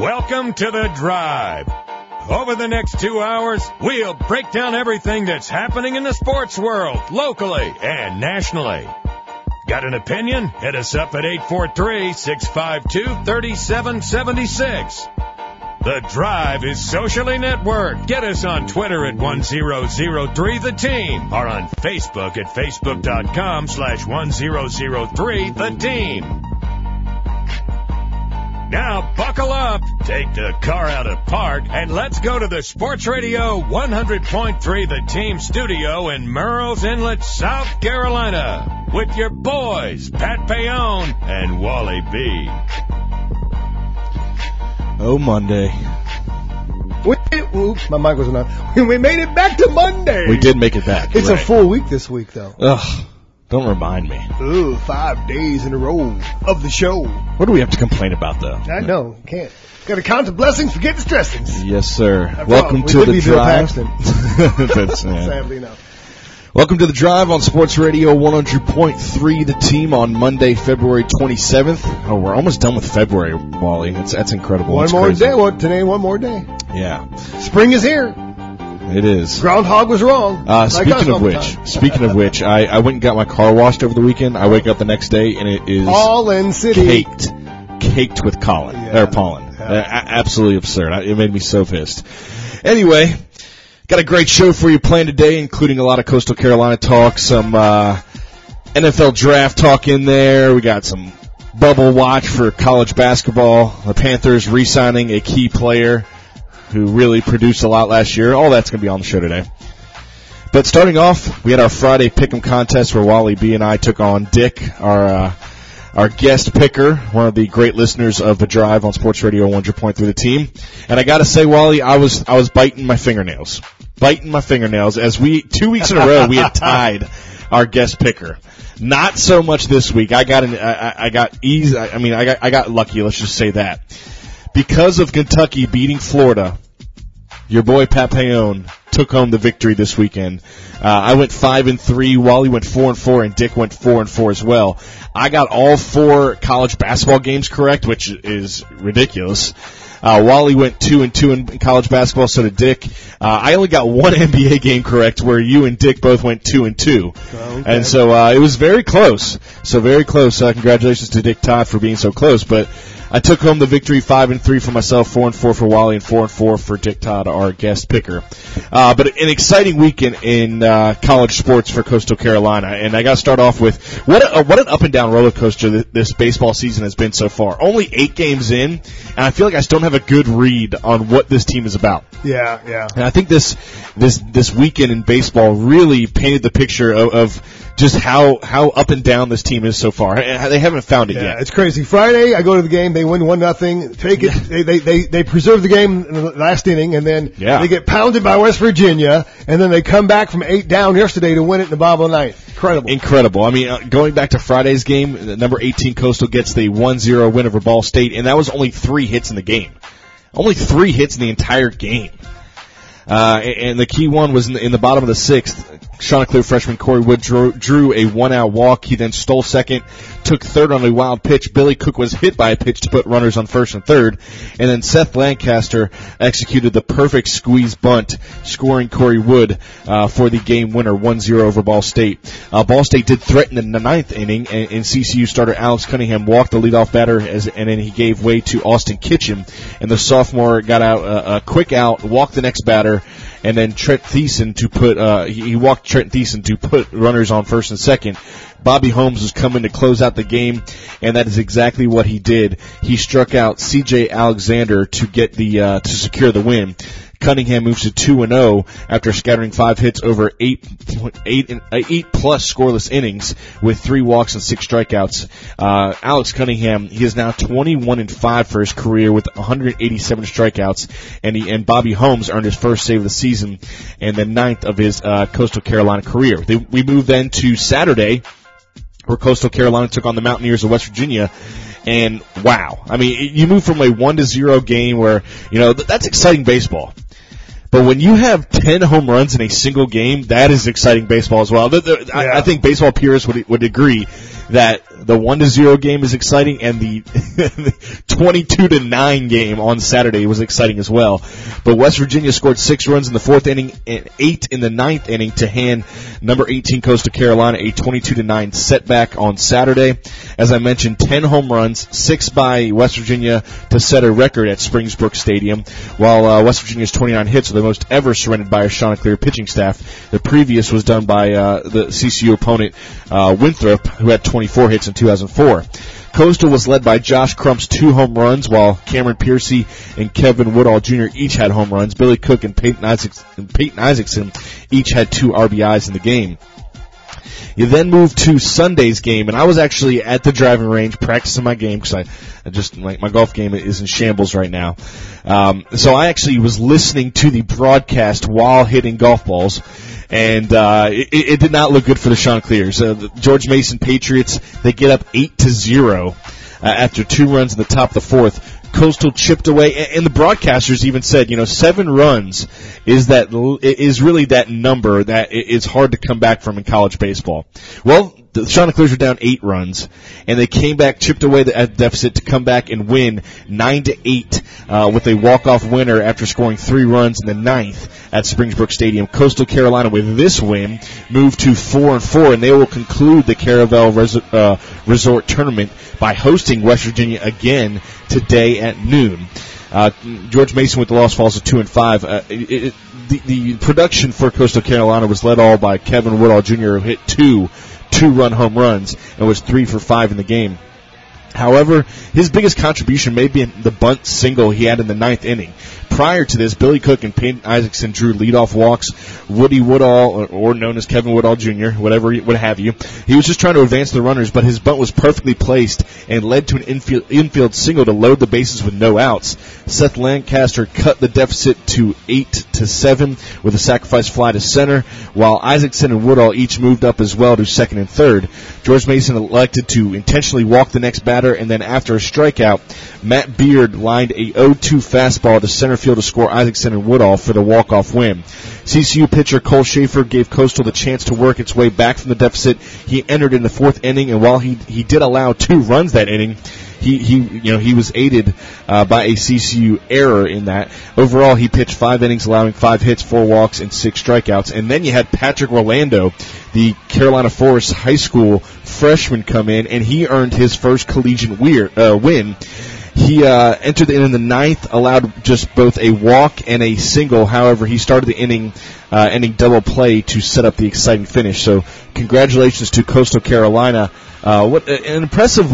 Welcome to The Drive. Over the next 2 hours, we'll break down everything that's happening in the sports world, locally and nationally. Got an opinion? Hit us up at 843-652-3776. The Drive is socially networked. Get us on Twitter at 1003TheTeam or on Facebook at facebook.com/1003TheTeam. Now buckle up, take the car out of park, and let's go to the Sports Radio 100.3 The Team studio in Murrells Inlet, South Carolina, with your boys, Pat Payone and Wally B. Oh, Monday. My mic wasn't on. We made it back to Monday. We did make it back. It's right. A full week this week, though. Ugh. Don't remind me. 5 days in a row of the show. What do we have to complain about, though? I know. Can't. Got to count the blessings, forget the stressings. Yes, sir. Welcome to the Drive. Sadly, no. Welcome to the Drive on Sports Radio 100.3 The Team on Monday, February 27th. Oh, we're almost done with February, Wally. That's incredible. One more day. Today, one more day. Yeah. Spring is here. It is. Groundhog was wrong. Speaking of which, I went and got my car washed over the weekend. I wake up the next day and it is Pollen City. Caked with pollen. Yeah. Absolutely absurd. It made me so pissed. Anyway, got a great show for you planned today, including a lot of Coastal Carolina talk, some NFL draft talk in there. We got some bubble watch for college basketball. The Panthers re-signing a key player who really produced a lot last year. All that's going to be on the show today. But starting off, we had our Friday Pick'em contest where Wally B and I took on Dick, our guest picker, one of the great listeners of The Drive on Sports Radio 100.3 The Team. And I got to say, Wally, I was biting my fingernails. As 2 weeks in a row, we had tied our guest picker. Not so much this week. I got lucky, let's just say that. Because of Kentucky beating Florida, your boy Pat Payone took home the victory this weekend. I went 5-3, Wally went 4-4, and Dick went 4-4 as well. I got all 4 college basketball games correct, which is ridiculous. Wally went 2-2 in college basketball, so did Dick. I only got 1 NBA game correct, where you and Dick both went 2-2. Okay. And so it was very close. Congratulations to Dick Todd for being so close, but I took home the victory 5-3 for myself, 4-4 for Wally, and 4-4 for Dick Todd, our guest picker. But an exciting weekend in college sports for Coastal Carolina, and I got to start off with what an up and down roller coaster this baseball season has been so far. Only 8 games in, and I feel like I still don't have a good read on what this team is about. Yeah. And I think this weekend in baseball really painted the picture of just how up and down this team is so far. They haven't found it yet. It's crazy. Friday, I go to the game. They win 1-0. Take it. They preserve the game in the last inning, and then they get pounded by West Virginia, and then they come back from 8 down yesterday to win it in the bottom of the ninth. Incredible. I mean, going back to Friday's game, number 18 Coastal gets the 1-0 win over Ball State, and that was only 3 hits in the game. Only 3 hits in the entire game. And the key one was in the bottom of the 6th. Chanticleer freshman Corey Wood drew a 1-out walk. He then stole second, took third on a wild pitch. Billy Cook was hit by a pitch to put runners on first and third. And then Seth Lancaster executed the perfect squeeze bunt, scoring Corey Wood for the game winner, 1-0 over Ball State. Ball State did threaten in the 9th inning, and CCU starter Alex Cunningham walked the leadoff batter, and then he gave way to Austin Kitchen. And the sophomore got out a quick out, walked the next batter, and then Trent Thiessen he walked Trent Thiessen to put runners on first and second. Bobby Holmes was coming to close out the game, and that is exactly what he did. He struck out C.J. Alexander to get to secure the win. Cunningham moves to 2-0 after scattering 5 hits over 8+ scoreless innings with 3 walks and 6 strikeouts. Alex Cunningham, he is now 21-5 for his career with 187 strikeouts, and Bobby Holmes earned his first save of the season and the 9th of his Coastal Carolina career. We move then to Saturday, where Coastal Carolina took on the Mountaineers of West Virginia. And wow, I mean, you move from a 1-0 game where, that's exciting baseball. But when you have 10 home runs in a single game, that is exciting baseball as well. I think baseball purists would agree that the 1-0 game is exciting, and the 22-9 game on Saturday was exciting as well. But West Virginia scored 6 runs in the 4th inning and 8 in the 9th inning to hand number 18 Coastal Carolina a 22-9 setback on Saturday. As I mentioned, 10 home runs, 6 by West Virginia to set a record at Springbrook Stadium, while West Virginia's 29 hits are the most ever surrendered by a Chanticleer pitching staff. The previous was done by the CCU opponent Winthrop, who had 24 hits in 2004. Coastal was led by Josh Crump's 2 home runs, while Cameron Piercy and Kevin Woodall Jr. each had home runs. Billy Cook and Peyton Isaacson each had 2 RBIs in the game. You then move to Sunday's game, and I was actually at the driving range practicing my game because I just my golf game is in shambles right now. So I actually was listening to the broadcast while hitting golf balls. And it did not look good for the Chanticleers. The George Mason Patriots, they get up 8-0 after 2 runs in the top of the 4th. Coastal chipped away, and the broadcasters even said, 7 runs is really that number that is hard to come back from in college baseball. Well, the Chanticleers were down 8 runs, and they came back, chipped away the deficit to come back and win 9-8 with a walk-off winner after scoring 3 runs in the 9th at Springbrook Stadium. Coastal Carolina, with this win, moved to 4-4, and they will conclude the Caravel Resort Tournament by hosting West Virginia again today at noon. George Mason with the loss falls to 2-5. The production for Coastal Carolina was led all by Kevin Woodall Jr., who hit 2 2-run home runs and was 3 for 5 in the game. However, his biggest contribution may be the bunt single he had in the 9th inning. Prior to this, Billy Cook and Peyton Isaacson drew leadoff walks. Woody Woodall, or known as Kevin Woodall Jr., what have you, he was just trying to advance the runners, but his bunt was perfectly placed and led to an infield single to load the bases with no outs. Seth Lancaster cut the deficit to 8-7 with a sacrifice fly to center, while Isaacson and Woodall each moved up as well to second and third. George Mason elected to intentionally walk the next batter, and then after a strikeout, Matt Beard lined a 0-2 fastball to center field to score Isaacson and Woodall for the walk-off win. CCU pitcher Cole Schaefer gave Coastal the chance to work its way back from the deficit. He entered in the 4th inning, and while he did allow 2 runs that inning, he was aided by a CCU error in that. Overall, he pitched 5 innings, allowing 5 hits, 4 walks, and 6 strikeouts. And then you had Patrick Orlando, the Carolina Forest High School freshman, come in, and he earned his first collegiate win. He entered the inning in the 9th, allowed just both a walk and a single. However, he started the inning ending double play to set up the exciting finish. So congratulations to Coastal Carolina. What an impressive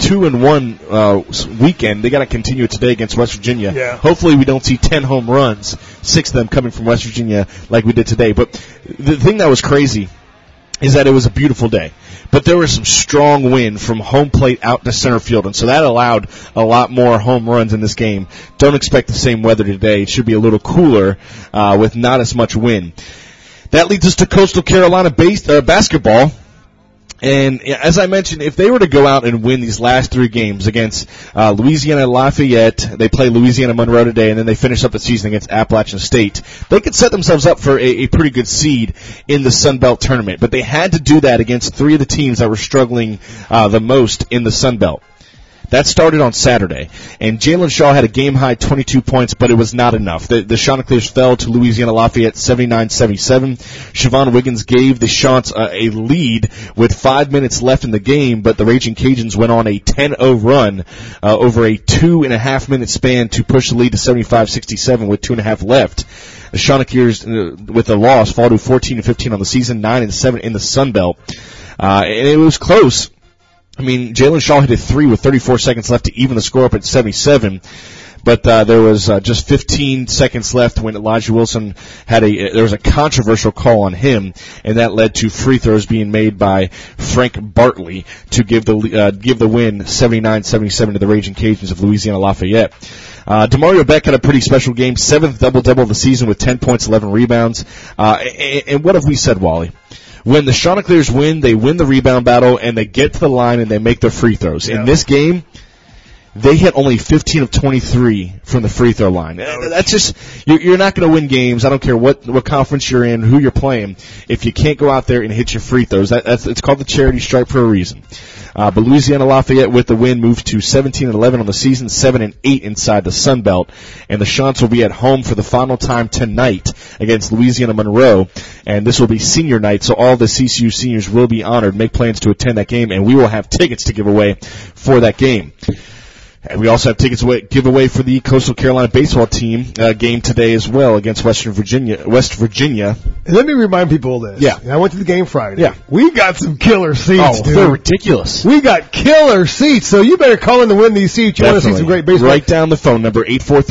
2-1 weekend. They got to continue it today against West Virginia. Yeah. Hopefully we don't see 10 home runs, 6 of them coming from West Virginia like we did today. But the thing that was crazy is that it was a beautiful day. But there was some strong wind from home plate out to center field, and so that allowed a lot more home runs in this game. Don't expect the same weather today. It should be a little cooler with not as much wind. That leads us to Coastal Carolina basketball. And as I mentioned, if they were to go out and win these last 3 games against Louisiana Lafayette, they play Louisiana Monroe today, and then they finish up the season against Appalachian State, they could set themselves up for a pretty good seed in the Sun Belt tournament. But they had to do that against 3 of the teams that were struggling the most in the Sun Belt. That started on Saturday, and Jalen Shaw had a game-high 22 points, but it was not enough. The Chanticleers fell to Louisiana Lafayette 79-77. Siobhan Wiggins gave the Chants a lead with 5 minutes left in the game, but the Raging Cajuns went on a 10-0 run over a 2.5-minute span to push the lead to 75-67 with 2.5 left. The Chanticleers, with the loss, fall to 14-15 on the season, 9-7 in the Sun Belt. And it was close. I mean, Jalen Shaw hit a 3 with 34 seconds left to even the score up at 77. But there was just 15 seconds left when Elijah Wilson there was a controversial call on him, and that led to free throws being made by Frank Bartley to give the win 79-77 to the Raging Cajuns of Louisiana Lafayette. DeMario Beck had a pretty special game, 7th double-double of the season with 10 points, 11 rebounds. And what have we said, Wally? When the Chanticleers win, they win the rebound battle, and they get to the line and they make their free throws. Yeah. In this game, they hit only 15 of 23 from the free throw line. That's just, you're not going to win games. I don't care what conference you're in, who you're playing. If you can't go out there and hit your free throws, it's called the charity stripe for a reason. But Louisiana Lafayette with the win moves to 17-11 on the season, 7-8 inside the Sun Belt. And the Chants will be at home for the final time tonight against Louisiana Monroe. And this will be senior night, so all the CCU seniors will be honored. Make plans to attend that game, and we will have tickets to give away for that game. And we also have tickets to give away for the Coastal Carolina baseball team game today as well against West Virginia. And let me remind people of this. Yeah. I went to the game Friday. Yeah. We got some killer seats, dude. They're ridiculous. We got killer seats, so you better call in to win these seats. You want to see some great baseball. Write down the phone number,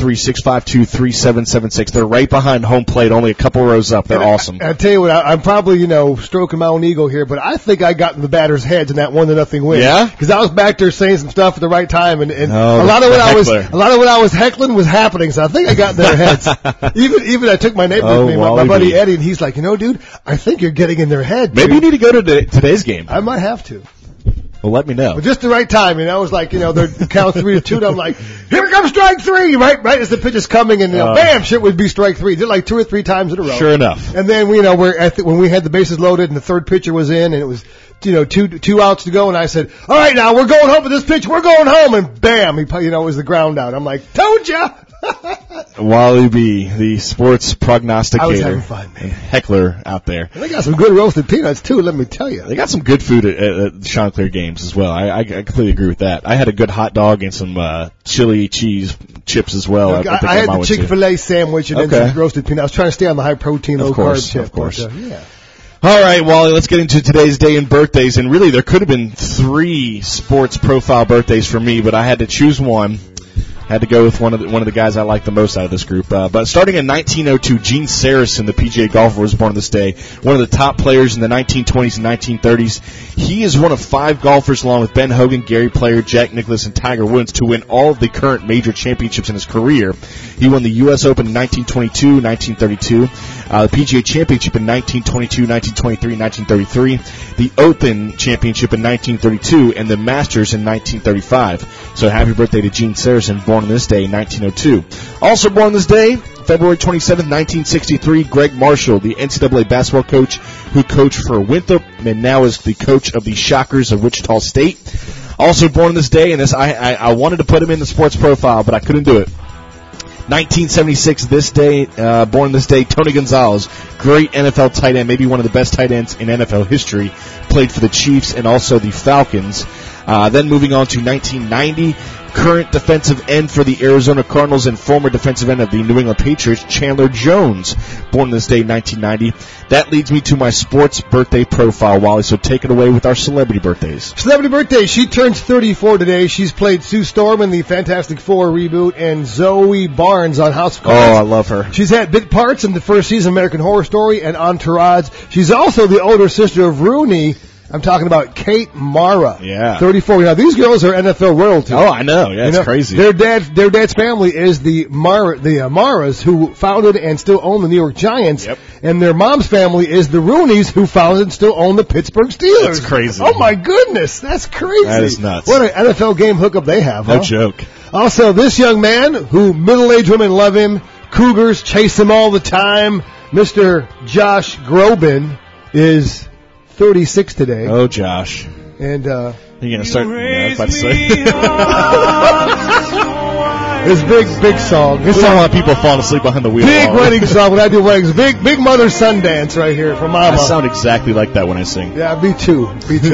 843-652-3776. They're right behind home plate, only a couple rows up. They're awesome. I tell you what, I'm probably, stroking my own ego here, but I think I got in the batter's heads in that 1-0 win. Yeah? Because I was back there saying some stuff at the right time, and a lot of what I was heckling was happening, so I think I got in their heads. even I took my neighbor with me, my buddy Eddie, and he's like, dude, I think you're getting in their head. Maybe you need to go to today's game. I might have to. Well, let me know. But just the right time, it was like, they're count 3-2, and I'm like, here comes strike 3, right as the pitch is coming, and bam, shit would be strike 3. Did like 2 or 3 times in a row. Sure enough. And then when we had the bases loaded and the third pitcher was in, and it was two outs to go, and I said, all right, now we're going home with this pitch. We're going home, and bam, it was the ground out. I'm like, told ya. Wally B, the sports prognosticator. I was having fun, man. And heckler out there. And they got some good roasted peanuts, too, let me tell you. They got some good food at the Chanticleer games as well. I completely agree with that. I had a good hot dog and some chili cheese chips as well. I had the Chick-fil-A sandwich and then some roasted peanuts. I was trying to stay on the high protein, low carb chip. Of course. Yeah. All right, Wally, let's get into today's day in birthdays. And really, there could have been 3 sports profile birthdays for me, but I had to choose one. Had to go with one of the guys I like the most out of this group. But starting in 1902, Gene Sarazen, the PGA golfer, was born this day. One of the top players in the 1920s and 1930s. He is one of 5 golfers, along with Ben Hogan, Gary Player, Jack Nicklaus, and Tiger Woods, to win all of the current major championships in his career. He won the U.S. Open in 1922, 1932, the PGA Championship in 1922, 1923, 1933, the Open Championship in 1932, and the Masters in 1935. So happy birthday to Gene Sarazen, born on this day, 1902. Also born this day, February 27, 1963, Greg Marshall, the NCAA basketball coach who coached for Winthrop and now is the coach of the Shockers of Wichita State. Also born this day, and this I wanted to put him in the sports profile, but I couldn't do it. 1976, born this day, Tony Gonzalez, great NFL tight end, maybe one of the best tight ends in NFL history, played for the Chiefs and also the Falcons. Then moving on to 1990, current defensive end for the Arizona Cardinals and former defensive end of the New England Patriots, Chandler Jones, born this day, 1990. That leads me to my sports birthday profile, Wally, so take it away with our celebrity birthdays. Celebrity birthday, she turns 34 today. She's played Sue Storm in the Fantastic Four reboot and Zoe Barnes on House of Cards. Oh, I love her. She's had big parts in the first season of American Horror Story and Entourage. She's also the older sister of Rooney. I'm talking about Kate Mara. Yeah. 34. These girls are NFL royalty. Oh, I know. Yeah, it's crazy. Their dad's family is the Maras, who founded and still own the New York Giants. Yep. And their mom's family is the Rooneys, who founded and still own the Pittsburgh Steelers. That's crazy. Oh, my goodness. That's crazy. That is nuts. What an NFL game hookup they have, No joke. Also, this young man, who middle-aged women love him, Cougars chase him all the time, Mr. Josh Groban, is 36 today. Oh, Josh. And, you're going to start, I was about to say. It's big song. This is a lot of people falling asleep behind the wheel. Big wedding song when I do weddings. Big mother son dance right here from Mama. I sound exactly like that when I sing. Yeah, me too.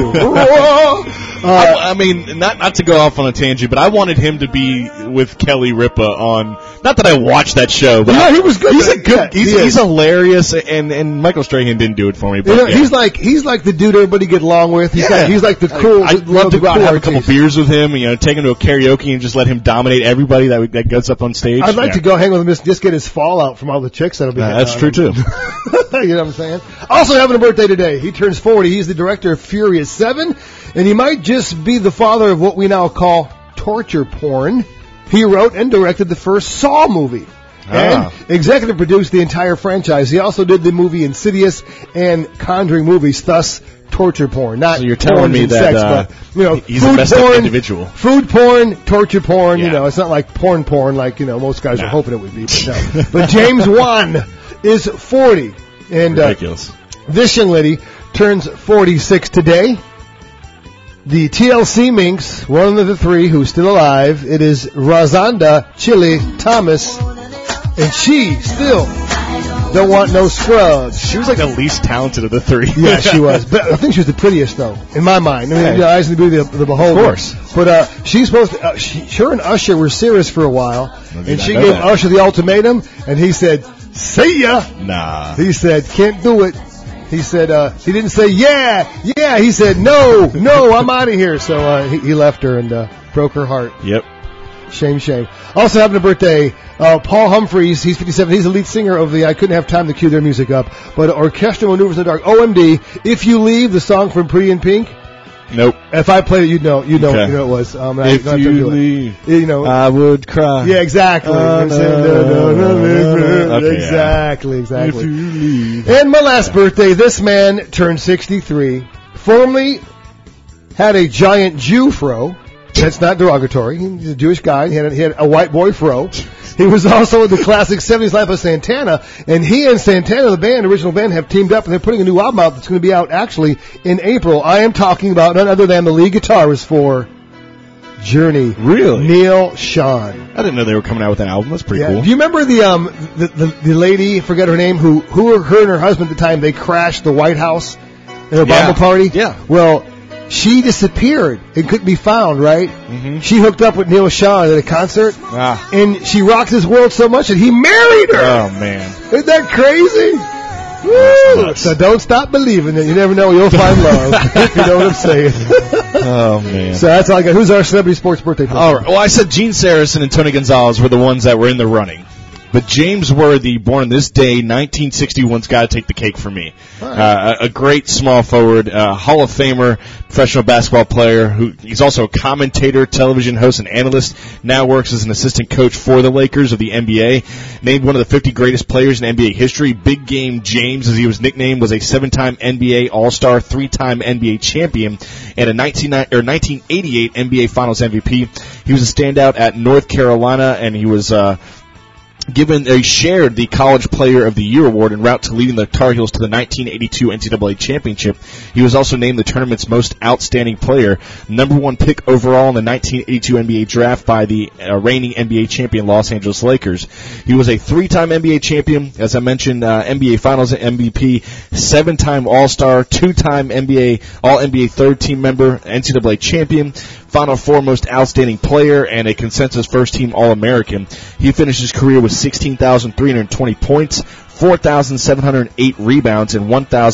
I mean, not to go off on a tangent, but I wanted him to be with Kelly Ripa on. Not that I watched that show, but he was good. He's hilarious, and Michael Strahan didn't do it for me. But he's like the dude everybody get along with. He's like the cool. I'd love to go out and have a couple beers with him. Take him to a karaoke and just let him dominate everybody that goes up on stage. I'd like to go hang with him, just get his fallout from all the chicks that'll be. That's true too. You know what I'm saying? Also having a birthday today. He turns 40. He's the director of Furious 7, and he might just be the father of what we now call torture porn. He wrote and directed the first Saw movie. And executive produced the entire franchise. He also did the movie Insidious and Conjuring movies, thus torture porn. Not so you're telling porn me and that sex, but, he's a messed up individual. Food porn, torture porn. Yeah. It's not like porn like most guys were hoping it would be. But no. But James Wan is 40, and ridiculous. This young lady turns 46 today. The TLC Minx, one of the three who's still alive, it is Razanda Chili Thomas, and she still don't want no scrubs. She was like the least talented of the three. Yeah, she was. But I think she was the prettiest, though, in my mind. I mean, the eyes of the beauty of the beholder. Of course. But she's supposed to, her and Usher were serious for a while, and she gave Usher the ultimatum, and he said, see ya. Nah. He said, can't do it. He said, he didn't say, yeah. He said, no, I'm out of here. So he left her and broke her heart. Yep. Shame. Also having a birthday, Paul Humphreys, he's 57. He's the lead singer of the, I couldn't have time to cue their music up, but Orchestral Maneuvers in the Dark, OMD, If You Leave, the song from Pretty in Pink. Nope. If I played it, you'd know it was. If you leave, I would cry. Yeah, exactly. Okay, exactly. If you leave. And my last birthday, this man turned 63, formerly had a giant Jew fro. That's not derogatory. He's a Jewish guy. He had a white boy fro. He was also in the classic 70s Life of Santana, and he and Santana, the original band, have teamed up, and they're putting a new album out that's going to be out actually in April. I am talking about none other than the lead guitarist for Journey. Really? Neil Schon. I didn't know they were coming out with an album. That's pretty cool. Do you remember the lady, forget her name, who her and her husband at the time, they crashed the White House in an Obama party? Yeah. Well, she disappeared and couldn't be found, right? Mm-hmm. She hooked up with Neil Schon at a concert, and she rocked his world so much that he married her. Oh, man. Isn't that crazy? Woo! So don't stop believing it. You never know, you'll find love. If you know what I'm saying. Oh, man. So that's all I got. Who's our celebrity sports birthday person? All right. Well, I said Gene Saracen and Tony Gonzalez were the ones that were in the running. But James Worthy, born this day, 1961's got to take the cake for me. Right. A great small forward, Hall of Famer, professional basketball player. He's also a commentator, television host, and analyst. Now works as an assistant coach for the Lakers of the NBA. Named one of the 50 greatest players in NBA history. Big Game James, as he was nicknamed, was a 7-time NBA All-Star, 3-time NBA champion, and a 1988 NBA Finals MVP. He was a standout at North Carolina, and he was he shared the College Player of the Year award en route to leading the Tar Heels to the 1982 NCAA Championship. He was also named the tournament's most outstanding player, number 1 pick overall in the 1982 NBA draft by the reigning NBA champion Los Angeles Lakers. He was a 3-time NBA champion, as I mentioned, NBA Finals MVP, 7-time All-Star, 2-time All-NBA third-team member, NCAA champion, Final Four most outstanding player, and a consensus first-team All-American. He finished his career with 16,320 points, 4,708 rebounds, and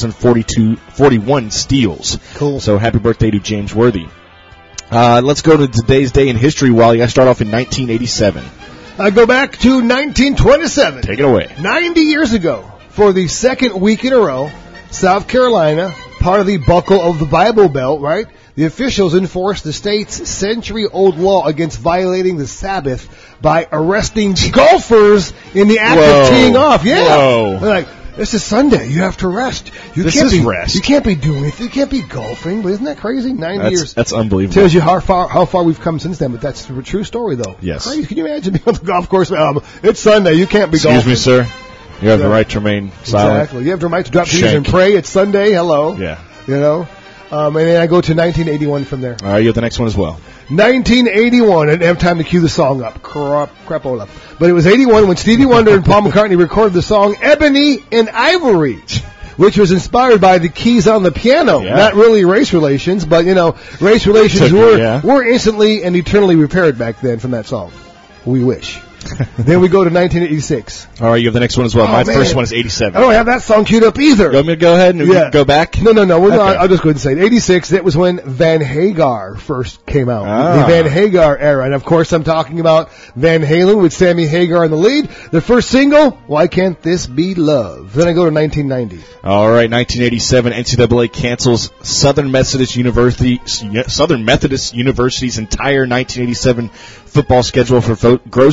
1,041 steals. Cool. So happy birthday to James Worthy. Let's go to today's day in history, Wally. I start off in 1987. I go back to 1927. Take it away. 90 years ago, for the second week in a row, South Carolina, part of the Buckle of the Bible Belt, right? The officials enforced the state's century-old law against violating the Sabbath by arresting golfers in the act of teeing off. Yeah. Whoa. They're like, this is Sunday. You have to rest. This can't is be, rest. You can't be doing it. You can't be golfing. But isn't that crazy? 90 years. That's unbelievable. Tells you how far we've come since then. But that's a true story, though. Yes. Crazy. Can you imagine being on the golf course? It's Sunday. You can't be golfing. Excuse me, sir. You have the right to remain silent. Exactly. You have the right to drop your knees and pray. It's Sunday. Hello. Yeah. You know? And then I go to 1981 from there. All right, you have the next one as well. 1981, I didn't have time to cue the song up. Crapola. But it was 81 when Stevie Wonder and Paul McCartney recorded the song Ebony and Ivory, which was inspired by the keys on the piano. Yeah. Not really race relations, but, race relations were instantly and eternally repaired back then from that song. We wish. Then we go to 1986. All right, you have the next one as well. My first one is 87. I don't have that song queued up either. You want me to go ahead and go back? No. I'll just go ahead and say it. 86, that was when Van Hagar first came out. The Van Hagar era. And, of course, I'm talking about Van Halen with Sammy Hagar in the lead. The first single, Why Can't This Be Love? Then I go to 1990. All right, 1987, NCAA cancels Southern Methodist University's entire 1987 football schedule for gross violation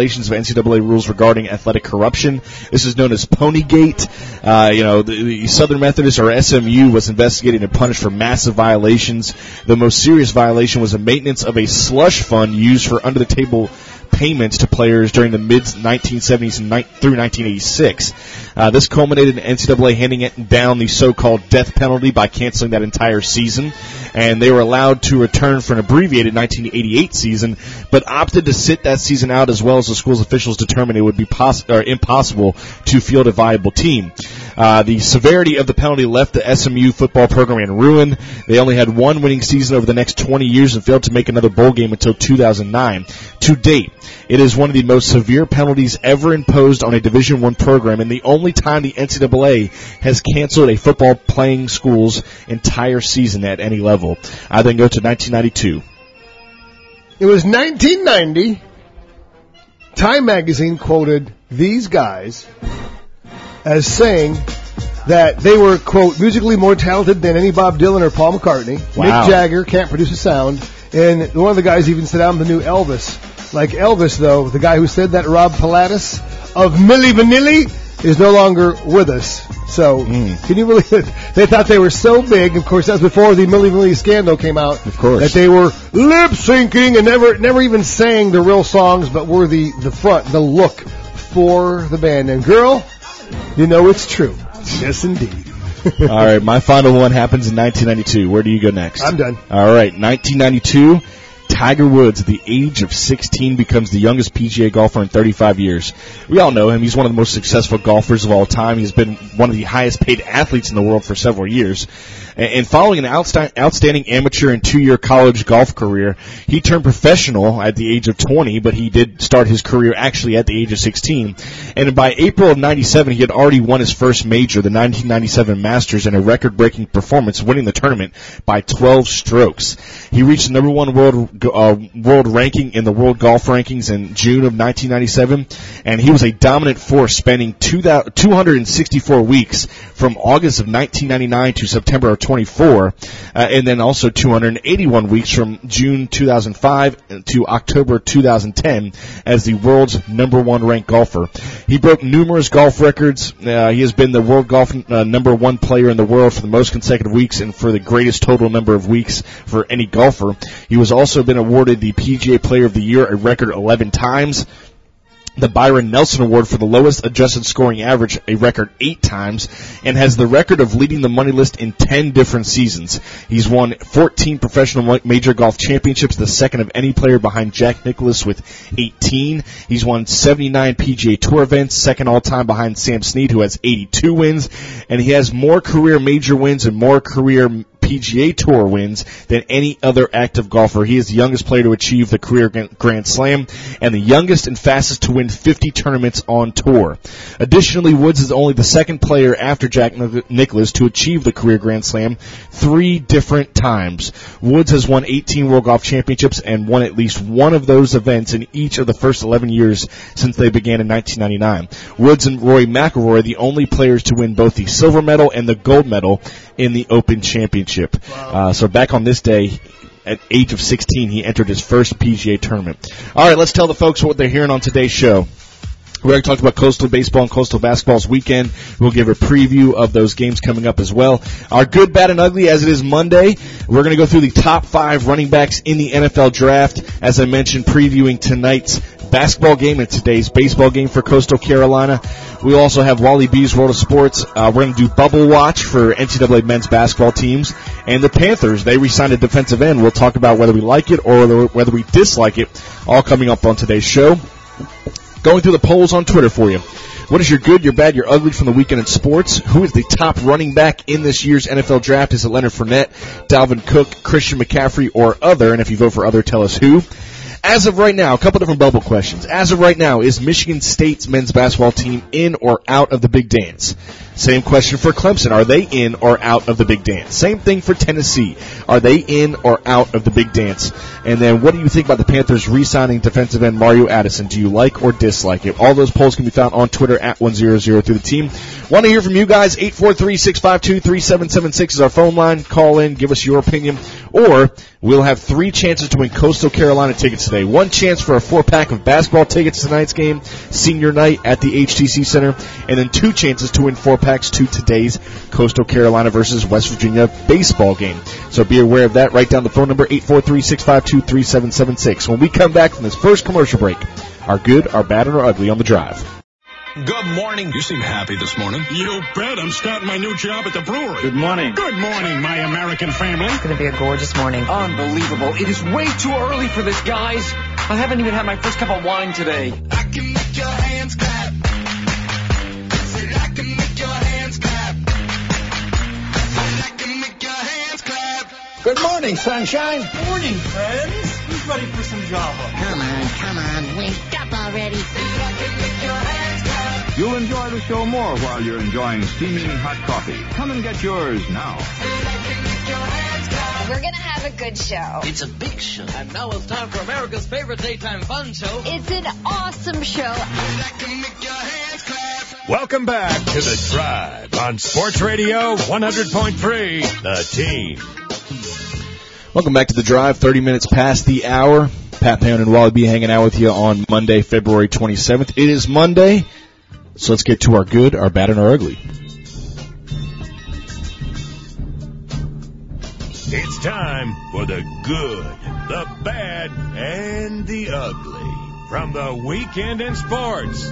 violations of NCAA rules regarding athletic corruption. This is known as Ponygate. The Southern Methodist, or SMU, was investigated and punished for massive violations. The most serious violation was the maintenance of a slush fund used for under-the-table payments to players during the mid-1970s through 1986. This culminated in NCAA handing down the so-called death penalty by canceling that entire season, and they were allowed to return for an abbreviated 1988 season, but opted to sit that season out as well as the school's officials determined it would be impossible to field a viable team. The severity of the penalty left the SMU football program in ruin. They only had one winning season over the next 20 years and failed to make another bowl game until 2009. To date, it is one of the most severe penalties ever imposed on a Division I program, and the only time the NCAA has canceled a football playing school's entire season at any level. I then go to 1992. It was 1990. Time magazine quoted these guys as saying that they were, quote, musically more talented than any Bob Dylan or Paul McCartney. Wow. Mick Jagger can't produce a sound. And one of the guys even said, I'm the new Elvis. Like Elvis, though, the guy who said that, Rob Pilatus of Milli Vanilli, is no longer with us. So, Can you believe it? They thought they were so big. Of course, that's before the Milli Vanilli scandal came out. Of course. That they were lip-syncing and never even sang the real songs, but were the front, the look for the band. And girl, you know it's true. Yes, indeed. All right, my final one happens in 1992. Where do you go next? I'm done. All right, 1992, Tiger Woods, at the age of 16, becomes the youngest PGA golfer in 35 years. We all know him. He's one of the most successful golfers of all time. He's been one of the highest-paid athletes in the world for several years. And following an outstanding amateur and 2-year college golf career, he turned professional at the age of 20, but he did start his career actually at the age of 16. And by April of 97, he had already won his first major, the 1997 Masters, in a record-breaking performance, winning the tournament by 12 strokes. He reached the number one world ranking in the World Golf Rankings in June of 1997, and he was a dominant force, spending 264 weeks from August of 1999 to September of 24, and then also 281 weeks from June 2005 to October 2010 as the world's number one ranked golfer. He broke numerous golf records. He has been the world golf number one player in the world for the most consecutive weeks and for the greatest total number of weeks for any golfer. He was also been awarded the PGA Player of the Year a record 11 times. The Byron Nelson Award for the lowest adjusted scoring average, a record 8 times, and has the record of leading the money list in 10 different seasons. He's won 14 professional major golf championships, the second of any player behind Jack Nicklaus with 18. He's won 79 PGA Tour events, second all-time behind Sam Snead, who has 82 wins, and he has more career major wins and more career PGA Tour wins than any other active golfer. He is the youngest player to achieve the career Grand Slam and the youngest and fastest to win 50 tournaments on tour. Additionally, Woods is only the second player after Jack Nicklaus to achieve the career Grand Slam 3 different times. Woods has won 18 World Golf Championships and won at least one of those events in each of the first 11 years since they began in 1999. Woods and Rory McIlroy are the only players to win both the silver medal and the gold medal in the Open Championship. Wow. So back on this day, at age of 16, he entered his first PGA tournament. All right, let's tell the folks what they're hearing on today's show. We already talked about Coastal Baseball and Coastal Basketball's weekend. We'll give a preview of those games coming up as well. Our good, bad, and ugly, as it is Monday, we're going to go through the top 5 running backs in the NFL draft. As I mentioned, previewing tonight's basketball game and today's baseball game for Coastal Carolina. We'll also have Wally B's World of Sports. We're going to do Bubble Watch for NCAA men's basketball teams. And the Panthers, they re-signed a defensive end. We'll talk about whether we like it or whether we dislike it, all coming up on today's show. Going through the polls on Twitter for you. What is your good, your bad, your ugly from the weekend in sports? Who is the top running back in this year's NFL draft? Is it Leonard Fournette, Dalvin Cook, Christian McCaffrey, or other? And if you vote for other, tell us who. As of right now, a couple different bubble questions. As of right now, is Michigan State's men's basketball team in or out of the Big Dance? Same question for Clemson. Are they in or out of the big dance? Same thing for Tennessee. Are they in or out of the big dance? And then what do you think about the Panthers re-signing defensive end Mario Addison? Do you like or dislike it? All those polls can be found on Twitter at 100 through the team. Want to hear from you guys? 843-652-3776 is our phone line. Call in, give us your opinion. Or we'll have 3 chances to win Coastal Carolina tickets today. 1 chance for a 4-pack of basketball tickets to tonight's game, senior night at the HTC Center, and then 2 chances to win 4-packs to today's Coastal Carolina versus West Virginia baseball game. So be aware of that. Write down the phone number, 843-652-3776. When we come back from this first commercial break, our good, our bad, and our ugly on the drive. Good morning. You seem happy this morning. You bet. I'm starting my new job at the brewery. Good morning. Good morning, my American family. It's going to be a gorgeous morning. Unbelievable. It is way too early for this, guys. I haven't even had my first cup of wine today. I can make your hands clap. I can make your hands clap. I can make your hands clap. Good morning, sunshine. Morning, friends. Who's ready for some Java? Come on. Wake up already. I can make your hands clap. You'll enjoy the show more while you're enjoying steaming hot coffee. Come and get yours now. We're going to have a good show. It's a big show. And now it's time for America's favorite daytime fun show. It's an awesome show. Welcome back to The Drive on Sports Radio 100.3, The Team. Welcome back to The Drive, 30 minutes past the hour. Pat Pound and Wally B hanging out with you on Monday, February 27th. It is Monday, so let's get to our good, our bad, and our ugly. It's time for the good, the bad, and the ugly from the weekend in sports.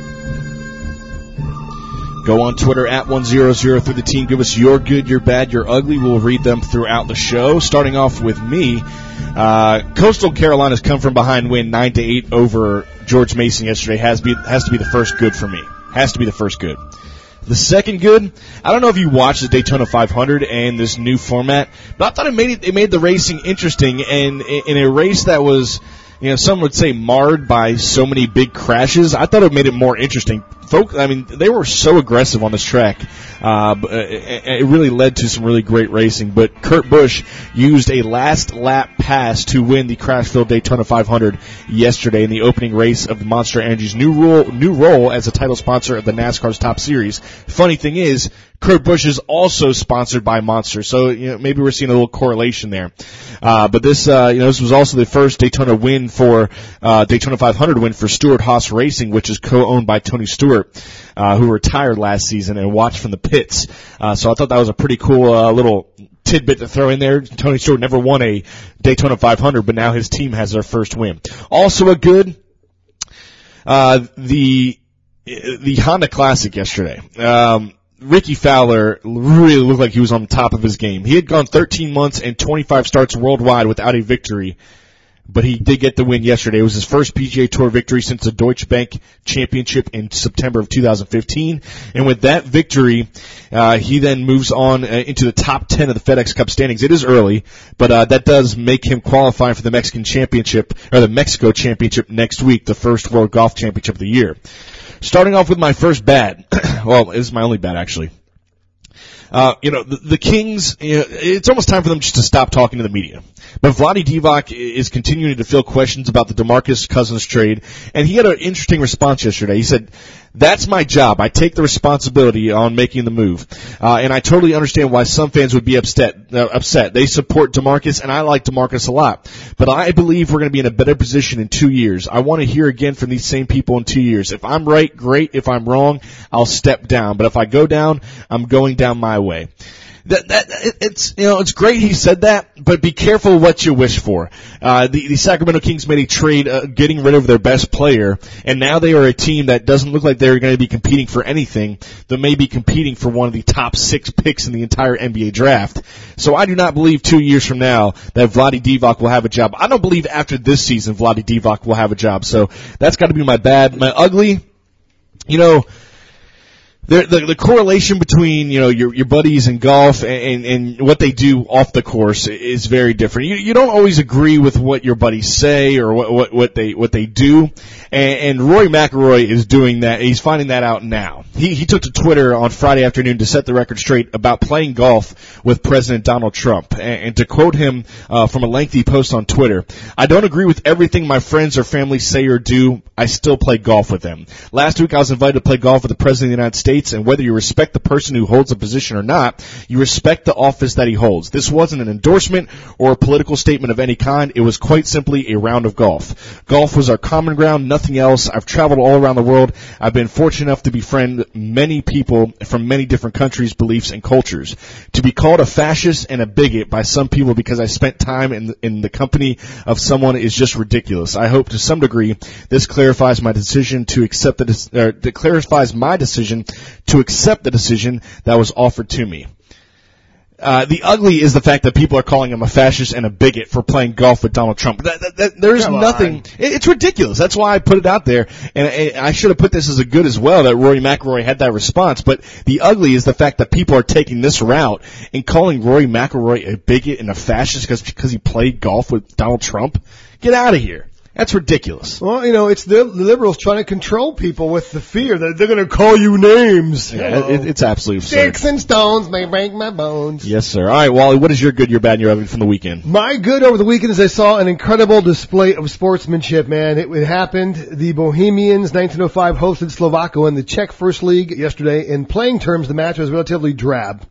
Go on Twitter at 100 through the team. Give us your good, your bad, your ugly. We'll read them throughout the show. Starting off with me, Coastal Carolina's come from behind win 9-8 over George Mason yesterday. Has to be the first good for me. Has to be the first good. The second good, I don't know if you watched the Daytona 500 and this new format, but I thought it made the racing interesting, and in a race that was, some would say marred by so many big crashes, I thought it made it more interesting. They were so aggressive on this track. It really led to some really great racing. But Kurt Busch used a last lap pass to win the crash-filled Daytona 500 yesterday in the opening race of Monster Energy's new role as a title sponsor of the NASCAR's Top Series. Funny thing is, Kurt Busch is also sponsored by Monster, so maybe we're seeing a little correlation there. But this, this was also the first Daytona win for Daytona 500 win for Stewart Haas Racing, which is co-owned by Tony Stewart, who retired last season and watched from the pits. So I thought that was a pretty cool little tidbit to throw in there. Tony Stewart never won a Daytona 500, but now his team has their first win. Also a good, the Honda Classic yesterday. Ricky Fowler really looked like he was on top of his game. He had gone 13 months and 25 starts worldwide without a victory, but he did get the win yesterday. It was his first PGA Tour victory since the Deutsche Bank Championship in September of 2015. And with that victory, he then moves on into the top 10 of the FedEx Cup standings. It is early, but that does make him qualify for the Mexico Championship next week, the first World Golf Championship of the year. Starting off with my first bad. Well, this is my only bad, actually. The Kings, it's almost time for them just to stop talking to the media. But Vlade Divac is continuing to field questions about the DeMarcus Cousins trade, and he had an interesting response yesterday. He said, "That's my job. I take the responsibility on making the move. And I totally understand why some fans would be upset. They support DeMarcus, and I like DeMarcus a lot. But I believe we're going to be in a better position in 2 years. I want to hear again from these same people in 2 years. If I'm right, great. If I'm wrong, I'll step down. But if I go down, I'm going down my way." It's great he said that, but be careful what you wish for. The Sacramento Kings made a trade, getting rid of their best player, and now they are a team that doesn't look like they're going to be competing for anything. They may be competing for one of the top 6 picks in the entire NBA draft. So I do not believe 2 years from now that Vlade Divac will have a job. I don't believe after this season Vlade Divac will have a job. So that's got to be my bad. My ugly, The correlation between, your buddies in golf and what they do off the course is very different. You don't always agree with what your buddies say or what they do. And Rory McIlroy is doing that. He's finding that out now. He took to Twitter on Friday afternoon to set the record straight about playing golf with President Donald Trump. And to quote him from a lengthy post on Twitter, "I don't agree with everything my friends or family say or do. I still play golf with them. Last week I was invited to play golf with the President of the United States, and whether you respect the person who holds a position or not, you respect the office that he holds. This wasn't an endorsement or a political statement of any kind. It was quite simply a round of golf. Golf was our common ground, nothing else. I've traveled all around the world. I've been fortunate enough to befriend many people from many different countries, beliefs, and cultures. To be called a fascist and a bigot by some people because I spent time in the company of someone is just ridiculous. I hope to some degree this clarifies my decision to accept the decision that was offered to me." The ugly is the fact that people are calling him a fascist and a bigot for playing golf with Donald Trump. There's nothing. It's ridiculous. That's why I put it out there. And I should have put this as a good as well, that Rory McIlroy had that response. But the ugly is the fact that people are taking this route and calling Rory McIlroy a bigot and a fascist because he played golf with Donald Trump. Get out of here. That's ridiculous. Well, it's the liberals trying to control people with the fear that they're going to call you names. Yeah, it's absolutely absurd. Sticks and stones may break my bones. Yes, sir. All right, Wally, what is your good, your bad, and your ugly from the weekend? My good over the weekend is I saw an incredible display of sportsmanship, man. It happened. The Bohemians, 1905, hosted Slovakia in the Czech First League yesterday. In playing terms, the match was relatively drab.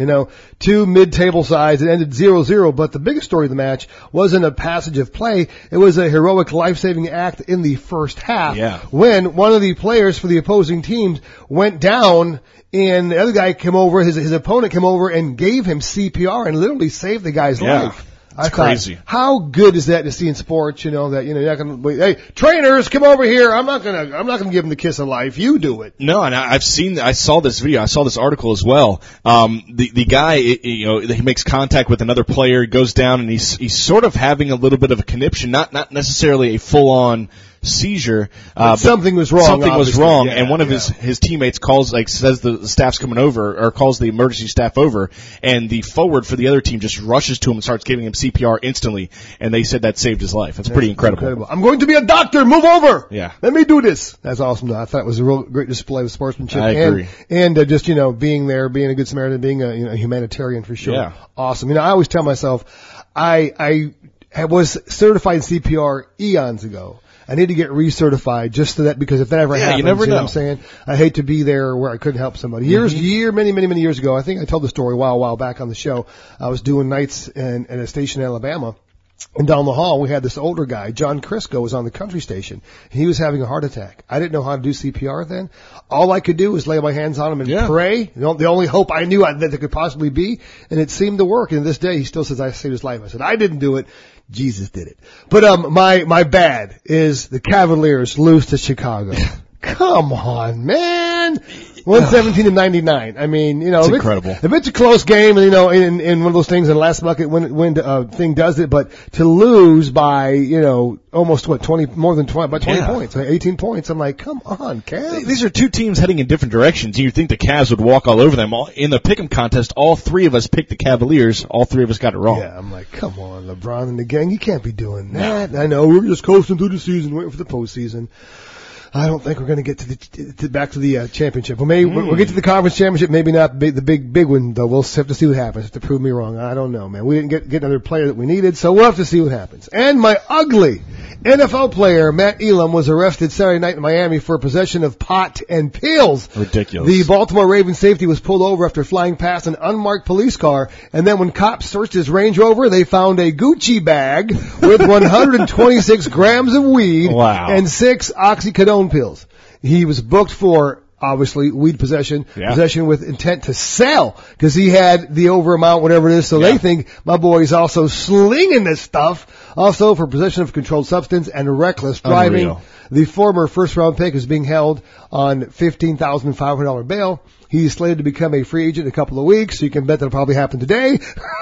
Two mid-table sides. It ended 0-0, but the biggest story of the match wasn't a passage of play. It was a heroic life-saving act in the first half. Yeah. When one of the players for the opposing teams went down and the other guy came over, his opponent came over and gave him CPR and literally saved the guy's life. It's crazy. How good is that to see in sports? That you're not going to. Hey, trainers, come over here. I'm not going to give him the kiss of life. You do it. No, and I saw this video. I saw this article as well. The guy, he makes contact with another player. He goes down and he's sort of having a little bit of a conniption, not necessarily a full on seizure. Something was wrong. Something was wrong, yeah, and one of his teammates says the staff's coming over, or calls the emergency staff over, and the forward for the other team just rushes to him and starts giving him CPR instantly, and they said that saved his life. That's pretty incredible. I'm going to be a doctor. Move over. Yeah. Let me do this. That's awesome. I thought it was a real great display of sportsmanship. I agree. And just, being there, being a good Samaritan, being a humanitarian for sure. Yeah. Awesome. I always tell myself, I was certified in CPR eons ago. I need to get recertified just so that, because if that ever happens, you never know. What I'm saying? I hate to be there where I couldn't help somebody. Many years ago, I think I told the story a while back on the show. I was doing nights at a station in Alabama. And down the hall, we had this older guy, John Crisco, was on the country station. He was having a heart attack. I didn't know how to do CPR then. All I could do was lay my hands on him and pray. The only hope I knew that there could possibly be. And it seemed to work. And to this day, he still says, I saved his life. I said, I didn't do it. Jesus did it. But, my bad is the Cavaliers lose to Chicago. Come on, man. 117-99. I mean, it's incredible. If it's a close game, and in one of those things, and last bucket when thing does it, but to lose by almost about 20 points, 18 points. I'm like, come on, Cavs. These are two teams heading in different directions. You'd think the Cavs would walk all over them. In the pick'em contest, all three of us picked the Cavaliers. All three of us got it wrong. Yeah, I'm like, come on, LeBron and the gang, you can't be doing that. No. I know we're just coasting through the season, waiting for the postseason. I don't think we're going to get back to the championship. Well, maybe we'll get to the conference championship. Maybe not the big one though. We'll have to see what happens. To prove me wrong, I don't know, man. We didn't get another player that we needed, so we'll have to see what happens. And my ugly NFL player Matt Elam was arrested Saturday night in Miami for possession of pot and pills. Ridiculous. The Baltimore Ravens safety was pulled over after flying past an unmarked police car, and then when cops searched his Range Rover, they found a Gucci bag with 126 grams of weed and 6 oxycodone pills. He was booked for, obviously, weed possession with intent to sell, because he had the over amount, whatever it is, so they think my boy's also slinging this stuff. Also for possession of controlled substance and reckless driving. Unreal. The former first-round pick is being held on $15,500 bail. He's slated to become a free agent in a couple of weeks, so you can bet that'll probably happen today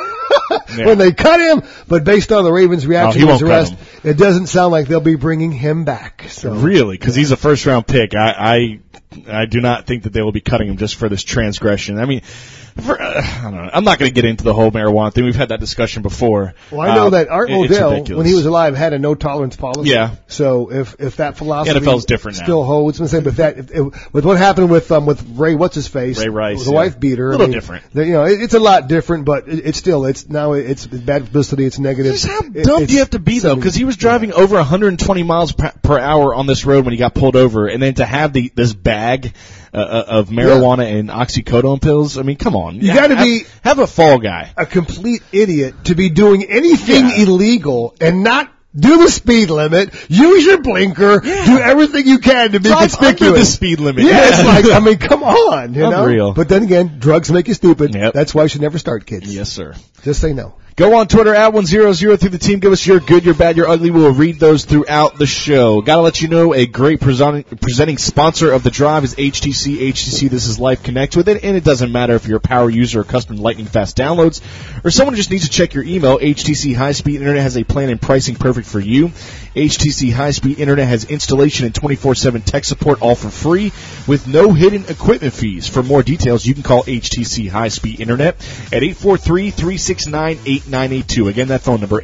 when they cut him. But based on the Ravens' reaction to his arrest, it doesn't sound like they'll be bringing him back. So really, because he's a first-round pick. I I do not think that they will be cutting him just for this transgression. I mean, I don't know. I'm not going to get into the whole marijuana thing. We've had that discussion before. Well, I know that Art Modell, when he was alive, had a no tolerance policy. Yeah. So if that philosophy NFL's different now. Still holds, but with what happened with Ray, what's his face, Ray Rice, the wife beater, a little different. It's a lot different, but it's bad publicity. It's negative. Just how dumb do you have to be though? Because he was driving over 120 miles per hour on this road when he got pulled over, and then to have this bag of marijuana and oxycodone pills. I mean, come on. You got to have a fall guy. A complete idiot to be doing anything illegal and not do the speed limit, use your blinker, do everything you can to be conspicuous. Under the speed limit. Yeah, it's like, I mean, come on, you Unreal. know? But then again, drugs make you stupid. Yep. That's why you should never start, kids. Yes, sir. Just say no. Go on Twitter at 100 through the team. Give us your good, your bad, your ugly. We'll read those throughout the show. Got to let you know a great presenting sponsor of the drive is HTC. HTC, this is Life Connect with it. And it doesn't matter if you're a power user or custom lightning fast downloads or someone who just needs to check your email. HTC High Speed Internet has a plan and pricing perfect for you. HTC High Speed Internet has installation and 24/7 tech support all for free with no hidden equipment fees. For more details, you can call HTC High Speed Internet at 843-369-8982. Again, that phone number,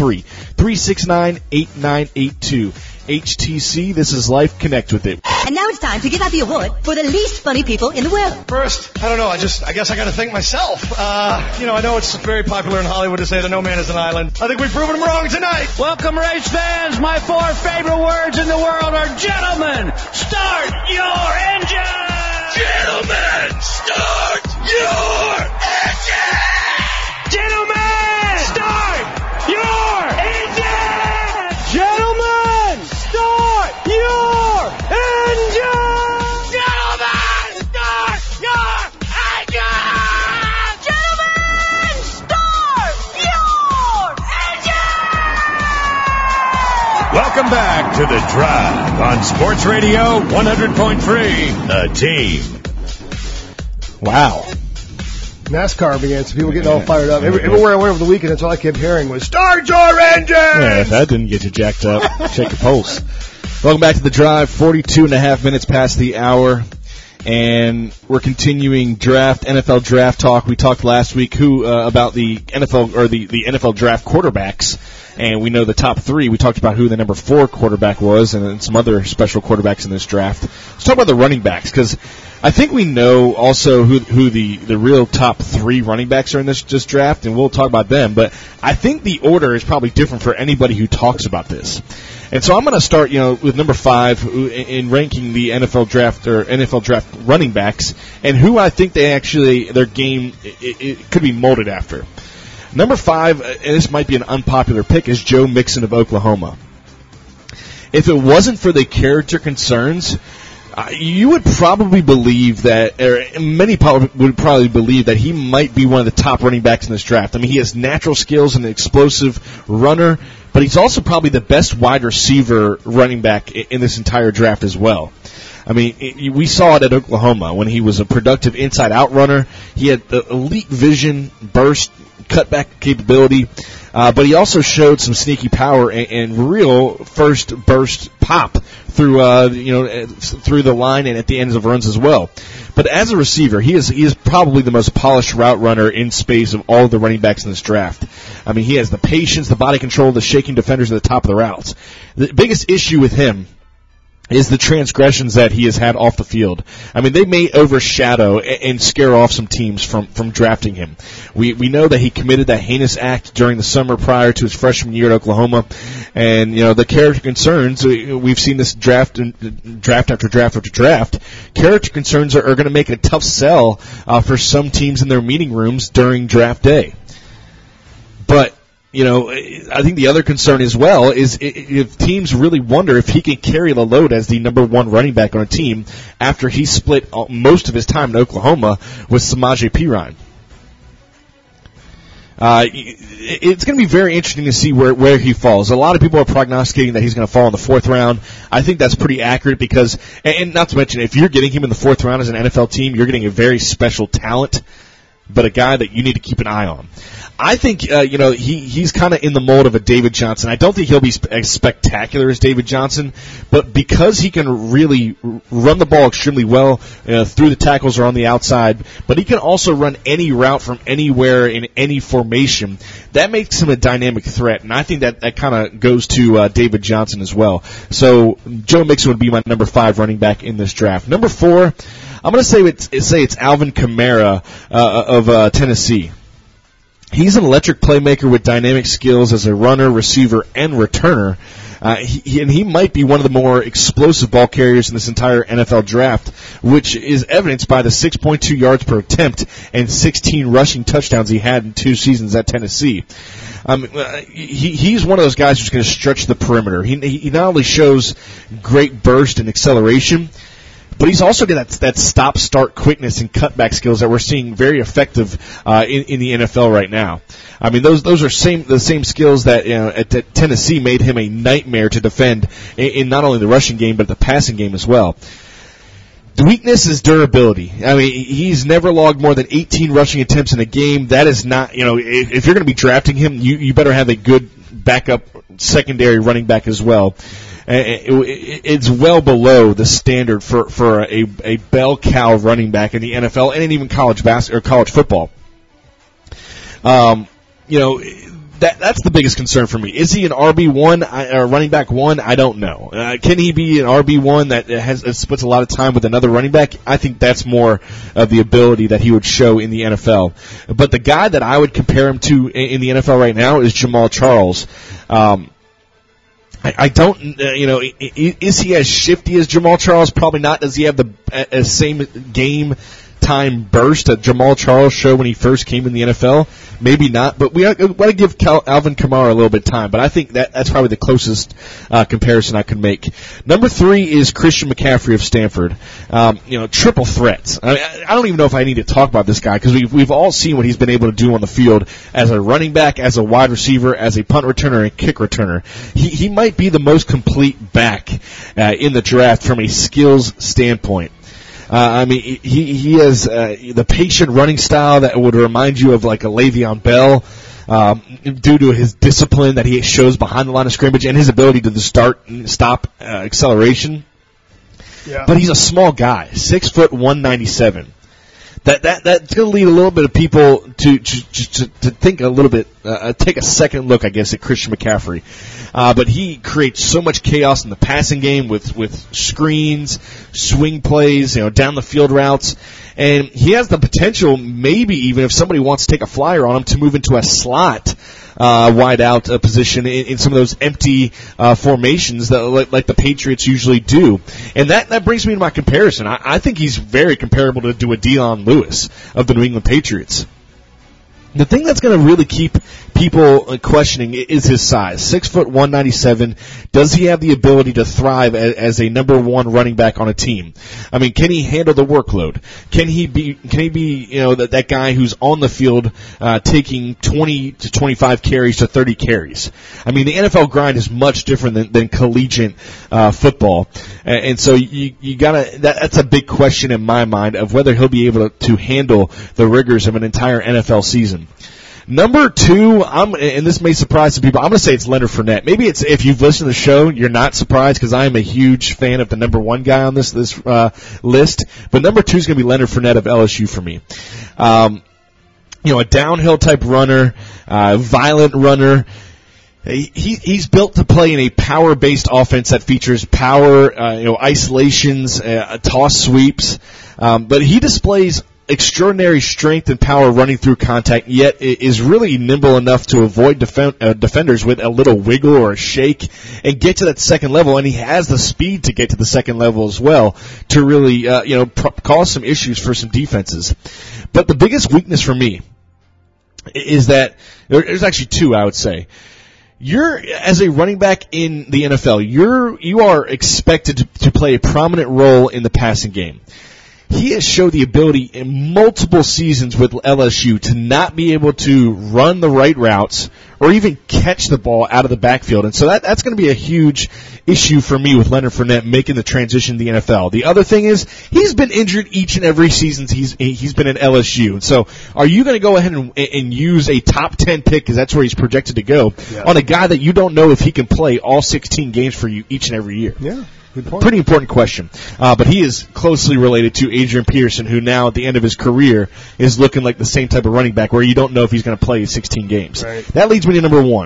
843-369-8982. HTC, this is Life. Connect with it. And now it's time to give out the award for the least funny people in the world. First, I don't know, I guess I gotta thank myself. I know it's very popular in Hollywood to say that no man is an island. I think we've proven them wrong tonight. Welcome, race fans. My 4 favorite words in the world are gentlemen, start your engine! Gentlemen, start your engine! Gentlemen, start your engine! Gentlemen, start your engine! Gentlemen, start your engine! Gentlemen, start your engine! Welcome back to The Drive on Sports Radio 100.3, The Team. Wow. NASCAR began, so people getting all fired up. Everywhere I went over the weekend, that's all I kept hearing was, start your engine! Yeah, if that didn't get you jacked up, check your pulse. Welcome back to The Drive, 42 and a half minutes past the hour, and we're continuing NFL draft talk. We talked last week about the NFL, or the NFL draft quarterbacks, and we know the top 3. We talked about who the number 4 quarterback was, and then some other special quarterbacks in this draft. Let's talk about the running backs, because I think we know also who the real top 3 running backs are in this draft, and we'll talk about them. But I think the order is probably different for anybody who talks about this. And so I'm going to start, with number 5 in ranking the NFL draft running backs, and who I think their game it could be molded after. Number 5, and this might be an unpopular pick, is Joe Mixon of Oklahoma. If it wasn't for the character concerns, you would probably believe that, or many would probably believe that he might be one of the top running backs in this draft. I mean, he has natural skills and an explosive runner, but he's also probably the best wide receiver running back in this entire draft as well. I mean, we saw it at Oklahoma when he was a productive inside-out runner. He had elite vision, burst, cutback capability, but he also showed some sneaky power and real first burst pop through the line and at the ends of runs as well. But as a receiver, he is probably the most polished route runner in space of all of the running backs in this draft. I mean, he has the patience, the body control, the shaking defenders at the top of the routes. The biggest issue with him is the transgressions that he has had off the field. I mean, they may overshadow and scare off some teams from drafting him. We know that he committed that heinous act during the summer prior to his freshman year at Oklahoma. And, the character concerns, we've seen this draft after draft after draft. Character concerns are going to make it a tough sell for some teams in their meeting rooms during draft day. But I think the other concern as well is if teams really wonder if he can carry the load as the number 1 running back on a team after he split most of his time in Oklahoma with Samaje Perine. It's going to be very interesting to see where he falls. A lot of people are prognosticating that he's going to fall in the 4th round. I think that's pretty accurate because, and not to mention, if you're getting him in the 4th round as an NFL team, you're getting a very special talent. but a guy that you need to keep an eye on. I think, he's kind of in the mold of a David Johnson. I don't think he'll be as spectacular as David Johnson, but because he can really run the ball extremely well through the tackles or on the outside, but he can also run any route from anywhere in any formation, that makes him a dynamic threat, and I think that kind of goes to David Johnson as well. So Joe Mixon would be my number 5 running back in this draft. Number 4, I'm going to say it's Alvin Kamara of Tennessee. He's an electric playmaker with dynamic skills as a runner, receiver, and returner. He might be one of the more explosive ball carriers in this entire NFL draft, which is evidenced by the 6.2 yards per attempt and 16 rushing touchdowns he had in 2 seasons at Tennessee. He's one of those guys who's going to stretch the perimeter. He not only shows great burst and acceleration, but he's also got that stop-start quickness and cutback skills that we're seeing very effective in the NFL right now. I mean, those are the same skills that at Tennessee made him a nightmare to defend in not only the rushing game but the passing game as well. The weakness is durability. I mean, he's never logged more than 18 rushing attempts in a game. That is not, if you're going to be drafting him, you better have a good backup secondary running back as well. It's well below the standard for a bell cow running back in the NFL and even college football. That's the biggest concern for me. Is he an RB1 or running back 1? I don't know. Can he be an RB1 that splits a lot of time with another running back? I think that's more of the ability that he would show in the NFL. But the guy that I would compare him to in the NFL right now is Jamal Charles. I don't, is he as shifty as Jamal Charles? Probably not. Does he have the same game time burst that Jamal Charles showed when he first came in the NFL? Maybe not, but we want to give Alvin Kamara a little bit of time, but I think that's probably the closest comparison I could make. Number 3 is Christian McCaffrey of Stanford. Triple threats. I don't even know if I need to talk about this guy because we've all seen what he's been able to do on the field as a running back, as a wide receiver, as a punt returner, and kick returner. He might be the most complete back in the draft from a skills standpoint. He has the patient running style that would remind you of like a Le'Veon Bell, due to his discipline that he shows behind the line of scrimmage and his ability to stop acceleration. Yeah. But he's a small guy, 6 foot 197. That's going to lead a little bit of people to think a little bit, take a second look, I guess, at Christian McCaffrey. But he creates so much chaos in the passing game with screens, swing plays, down the field routes. And he has the potential, maybe even if somebody wants to take a flyer on him, to move into a slot wide out position in some of those empty formations that like the Patriots usually do. And that brings me to my comparison. I think he's very comparable to a Dion Lewis of the New England Patriots. The thing that's going to really keep people questioning is his size. 6 foot 197. Does he have the ability to thrive as a number 1 running back on a team? I mean, can he handle the workload? Can he be that guy who's on the field taking 20 to 25 carries to 30 carries? I mean, the NFL grind is much different than collegiate football. And so you gotta, that's a big question in my mind of whether he'll be able to handle the rigors of an entire NFL season. Number 2, and this may surprise some people, I'm going to say it's Leonard Fournette. Maybe it's, if you've listened to the show, you're not surprised because I am a huge fan of the number 1 guy on this list. But number 2 is going to be Leonard Fournette of LSU for me. A downhill type runner, violent runner. He's built to play in a power-based offense that features power, isolations, toss sweeps. But he displays extraordinary strength and power running through contact, yet is really nimble enough to avoid defenders with a little wiggle or a shake and get to that second level. And he has the speed to get to the second level as well to really, cause some issues for some defenses. But the biggest weakness for me is that there's actually 2, I would say. As a running back in the NFL, you are expected to play a prominent role in the passing game. He has showed the ability in multiple seasons with LSU to not be able to run the right routes or even catch the ball out of the backfield. And so that's going to be a huge issue for me with Leonard Fournette making the transition to the NFL. The other thing is he's been injured each and every season he's been at LSU. And so are you going to go ahead and use a top 10 pick, because that's where he's projected to go, on a guy that you don't know if he can play all 16 games for you each and every year? Yeah. Good point. Pretty important question. But he is closely related to Adrian Peterson, who now at the end of his career is looking like the same type of running back where you don't know if he's going to play 16 games. Right. That leads me to number 1.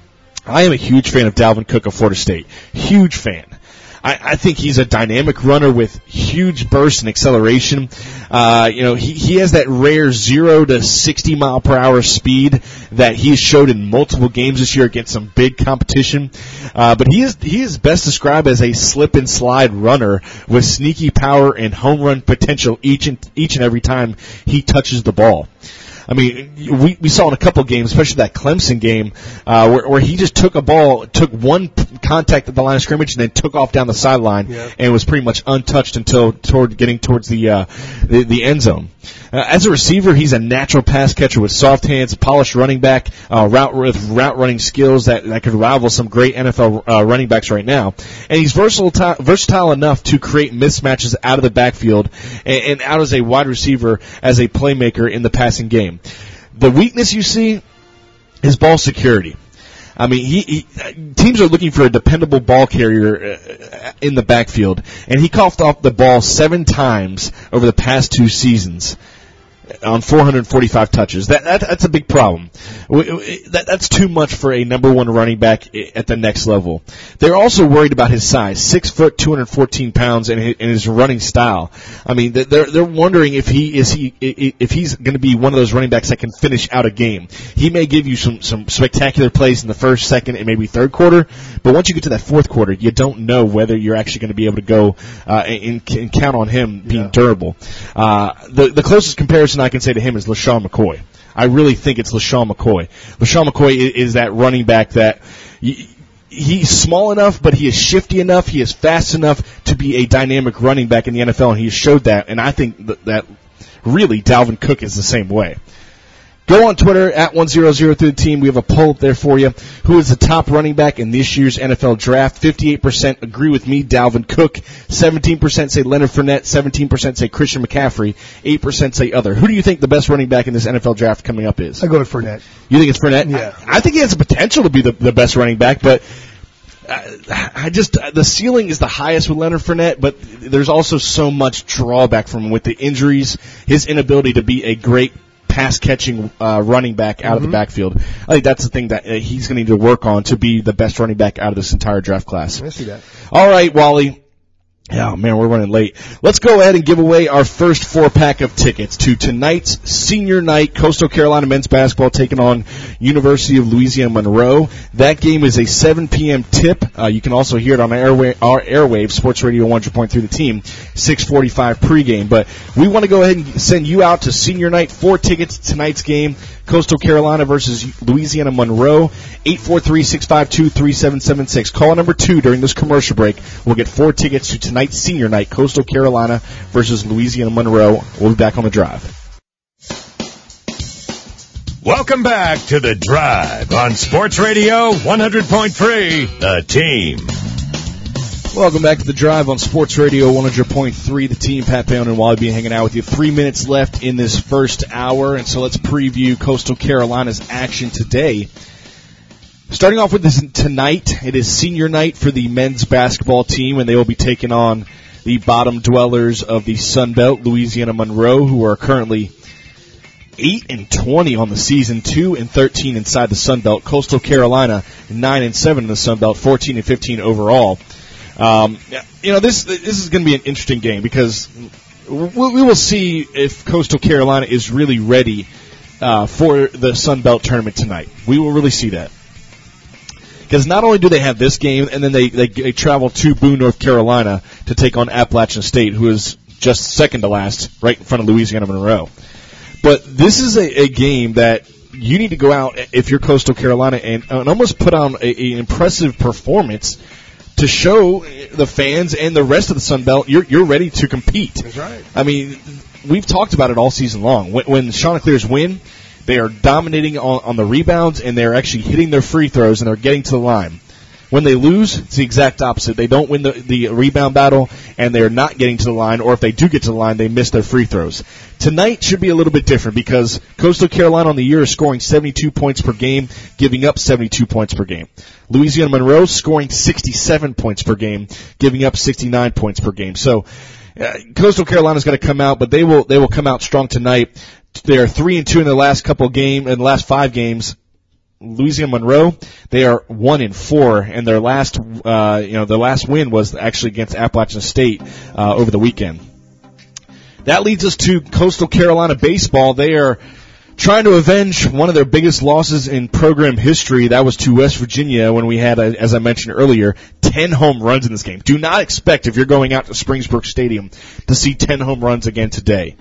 I am a huge fan of Dalvin Cook of Florida State. Huge fan. I think he's a dynamic runner with huge bursts and acceleration. He has that rare 0 to 60 mile per hour speed that he's showed in multiple games this year against some big competition. But he is best described as a slip and slide runner with sneaky power and home run potential each and every time he touches the ball. I mean, we saw in a couple games, especially that Clemson game, where he just took one contact at the line of scrimmage and then took off down the sideline and was pretty much untouched until getting towards the end zone. As a receiver, he's a natural pass catcher with soft hands, polished running back, route running skills that could rival some great NFL running backs right now. And he's versatile enough to create mismatches out of the backfield and out as a wide receiver, as a playmaker in the passing game. The weakness you see is ball security. I mean, teams are looking for a dependable ball carrier in the backfield, and he coughed off the ball 7 times over the past 2 seasons on 445 touches. That's a big problem. That's too much for a number 1 running back at the next level. They're also worried about his size, 6 foot, 214 pounds, and his running style. I mean, they're wondering if he's going to be one of those running backs that can finish out a game. He may give you some spectacular plays in the first, second, and maybe third quarter, but once you get to that fourth quarter, you don't know whether you're actually going to be able to go and count on him being durable. The closest comparison I can say to him is LaShawn McCoy. I really think it's LaShawn McCoy. LaShawn McCoy is that running back that he's small enough, but he is shifty enough, he is fast enough to be a dynamic running back in the NFL, and he has showed that, and I think that really Dalvin Cook is the same way. Go on Twitter, @100 through the team. We have a poll up there for you. Who is the top running back in this year's NFL draft? 58% agree with me, Dalvin Cook. 17% say Leonard Fournette. 17% say Christian McCaffrey. 8% say other. Who do you think the best running back in this NFL draft coming up is? I go with Fournette. You think it's Fournette? Yeah. I think he has the potential to be the best running back, but the ceiling is the highest with Leonard Fournette, but there's also so much drawback from him with the injuries, his inability to be a great pass-catching running back out of the backfield. I think that's the thing that he's going to need to work on to be the best running back out of this entire draft class. I see that. All right, Wally. Oh, man, we're running late. Let's go ahead and give away our first 4-pack of tickets to tonight's senior night. Coastal Carolina men's basketball taking on University of Louisiana Monroe. That game is a 7 p.m. tip. You can also hear it on our airwaves, Sports Radio 100.3 the team, 6:45 pregame. But we want to go ahead and send you out to senior night. 4 tickets to tonight's game. Coastal Carolina versus Louisiana Monroe, 843-652-3776. Call number 2 during this commercial break. We'll get 4 tickets to tonight's senior night, Coastal Carolina versus Louisiana Monroe. We'll be back on the drive. Welcome back to The Drive on Sports Radio 100.3, The Team. Welcome back to The Drive on Sports Radio 100.3, The Team. Pat Pound and Wally B hanging out with you. 3 minutes left in this first hour, and so let's preview Coastal Carolina's action today. Starting off with this tonight, it is senior night for the men's basketball team, and they will be taking on the bottom dwellers of the Sun Belt, Louisiana Monroe, who are currently 8-20 on the season, 2-13 inside the Sun Belt. Coastal Carolina 9-7 in the Sun Belt, 14-15 overall. This is going to be an interesting game because we will see if Coastal Carolina is really ready for the Sun Belt tournament tonight. We will really see that. Because not only do they have this game, and then they travel to Boone, North Carolina to take on Appalachian State, who is just second to last, right in front of Louisiana Monroe. But this is a game that you need to go out, if you're Coastal Carolina, and almost put on an impressive performance to show the fans and the rest of the Sun Belt you're ready to compete. That's right. I mean, we've talked about it all season long. When Chanticleers win, They are dominating on the rebounds, and they're actually hitting their free throws, and they're getting to the line. When they lose, it's the exact opposite. They don't win the rebound battle, and they're not getting to the line, or if they do get to the line, they miss their free throws. Tonight should be a little bit different because Coastal Carolina on the year is scoring 72 points per game, giving up 72 points per game. Louisiana Monroe scoring 67 points per game, giving up 69 points per game. So Coastal Carolina's going to come out, but they will come out strong tonight. They are 3-2 in the last 5 games. Louisiana Monroe, they are 1-4, and their last win was actually against Appalachian State over the weekend. That leads us to Coastal Carolina baseball. They are trying to avenge one of their biggest losses in program history. That was to West Virginia when we had, as I mentioned earlier, 10 home runs in this game. Do not expect, if you're going out to Springsburg Stadium, to see 10 home runs again today.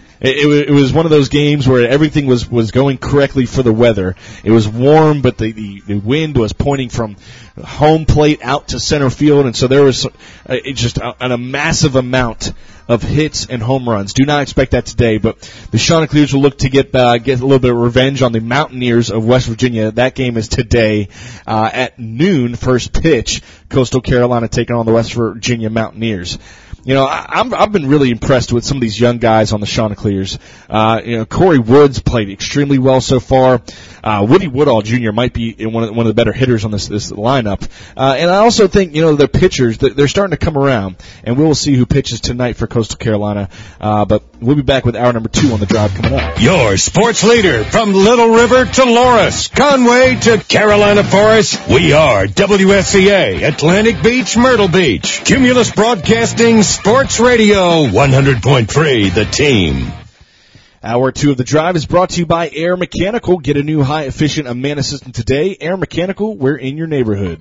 It was one of those games where everything was going correctly for the weather. It was warm, but the wind was pointing from home plate out to center field, and so there was just a massive amount of hits and home runs. Do not expect that today, but the Chanticleers will look to get a little bit of revenge on the Mountaineers of West Virginia. That game is today at noon, first pitch. Coastal Carolina taking on the West Virginia Mountaineers. You know, I've been really impressed with some of these young guys on the Chanticleers. Corey Woods played extremely well so far. Woody Woodall Jr. might be one of the better hitters on this lineup. And I also think, their pitchers, they're starting to come around, and we will see who pitches tonight for Coastal Carolina. But we'll be back with hour number 2 on the drive coming up. Your sports leader from Little River to Loris, Conway to Carolina Forest. We are WSCA, Atlantic Beach, Myrtle Beach. Cumulus Broadcasting Sports Radio 100.3, The Team. Hour 2 of the drive is brought to you by Air Mechanical. Get a new high-efficient Amana system today. Air Mechanical, we're in your neighborhood.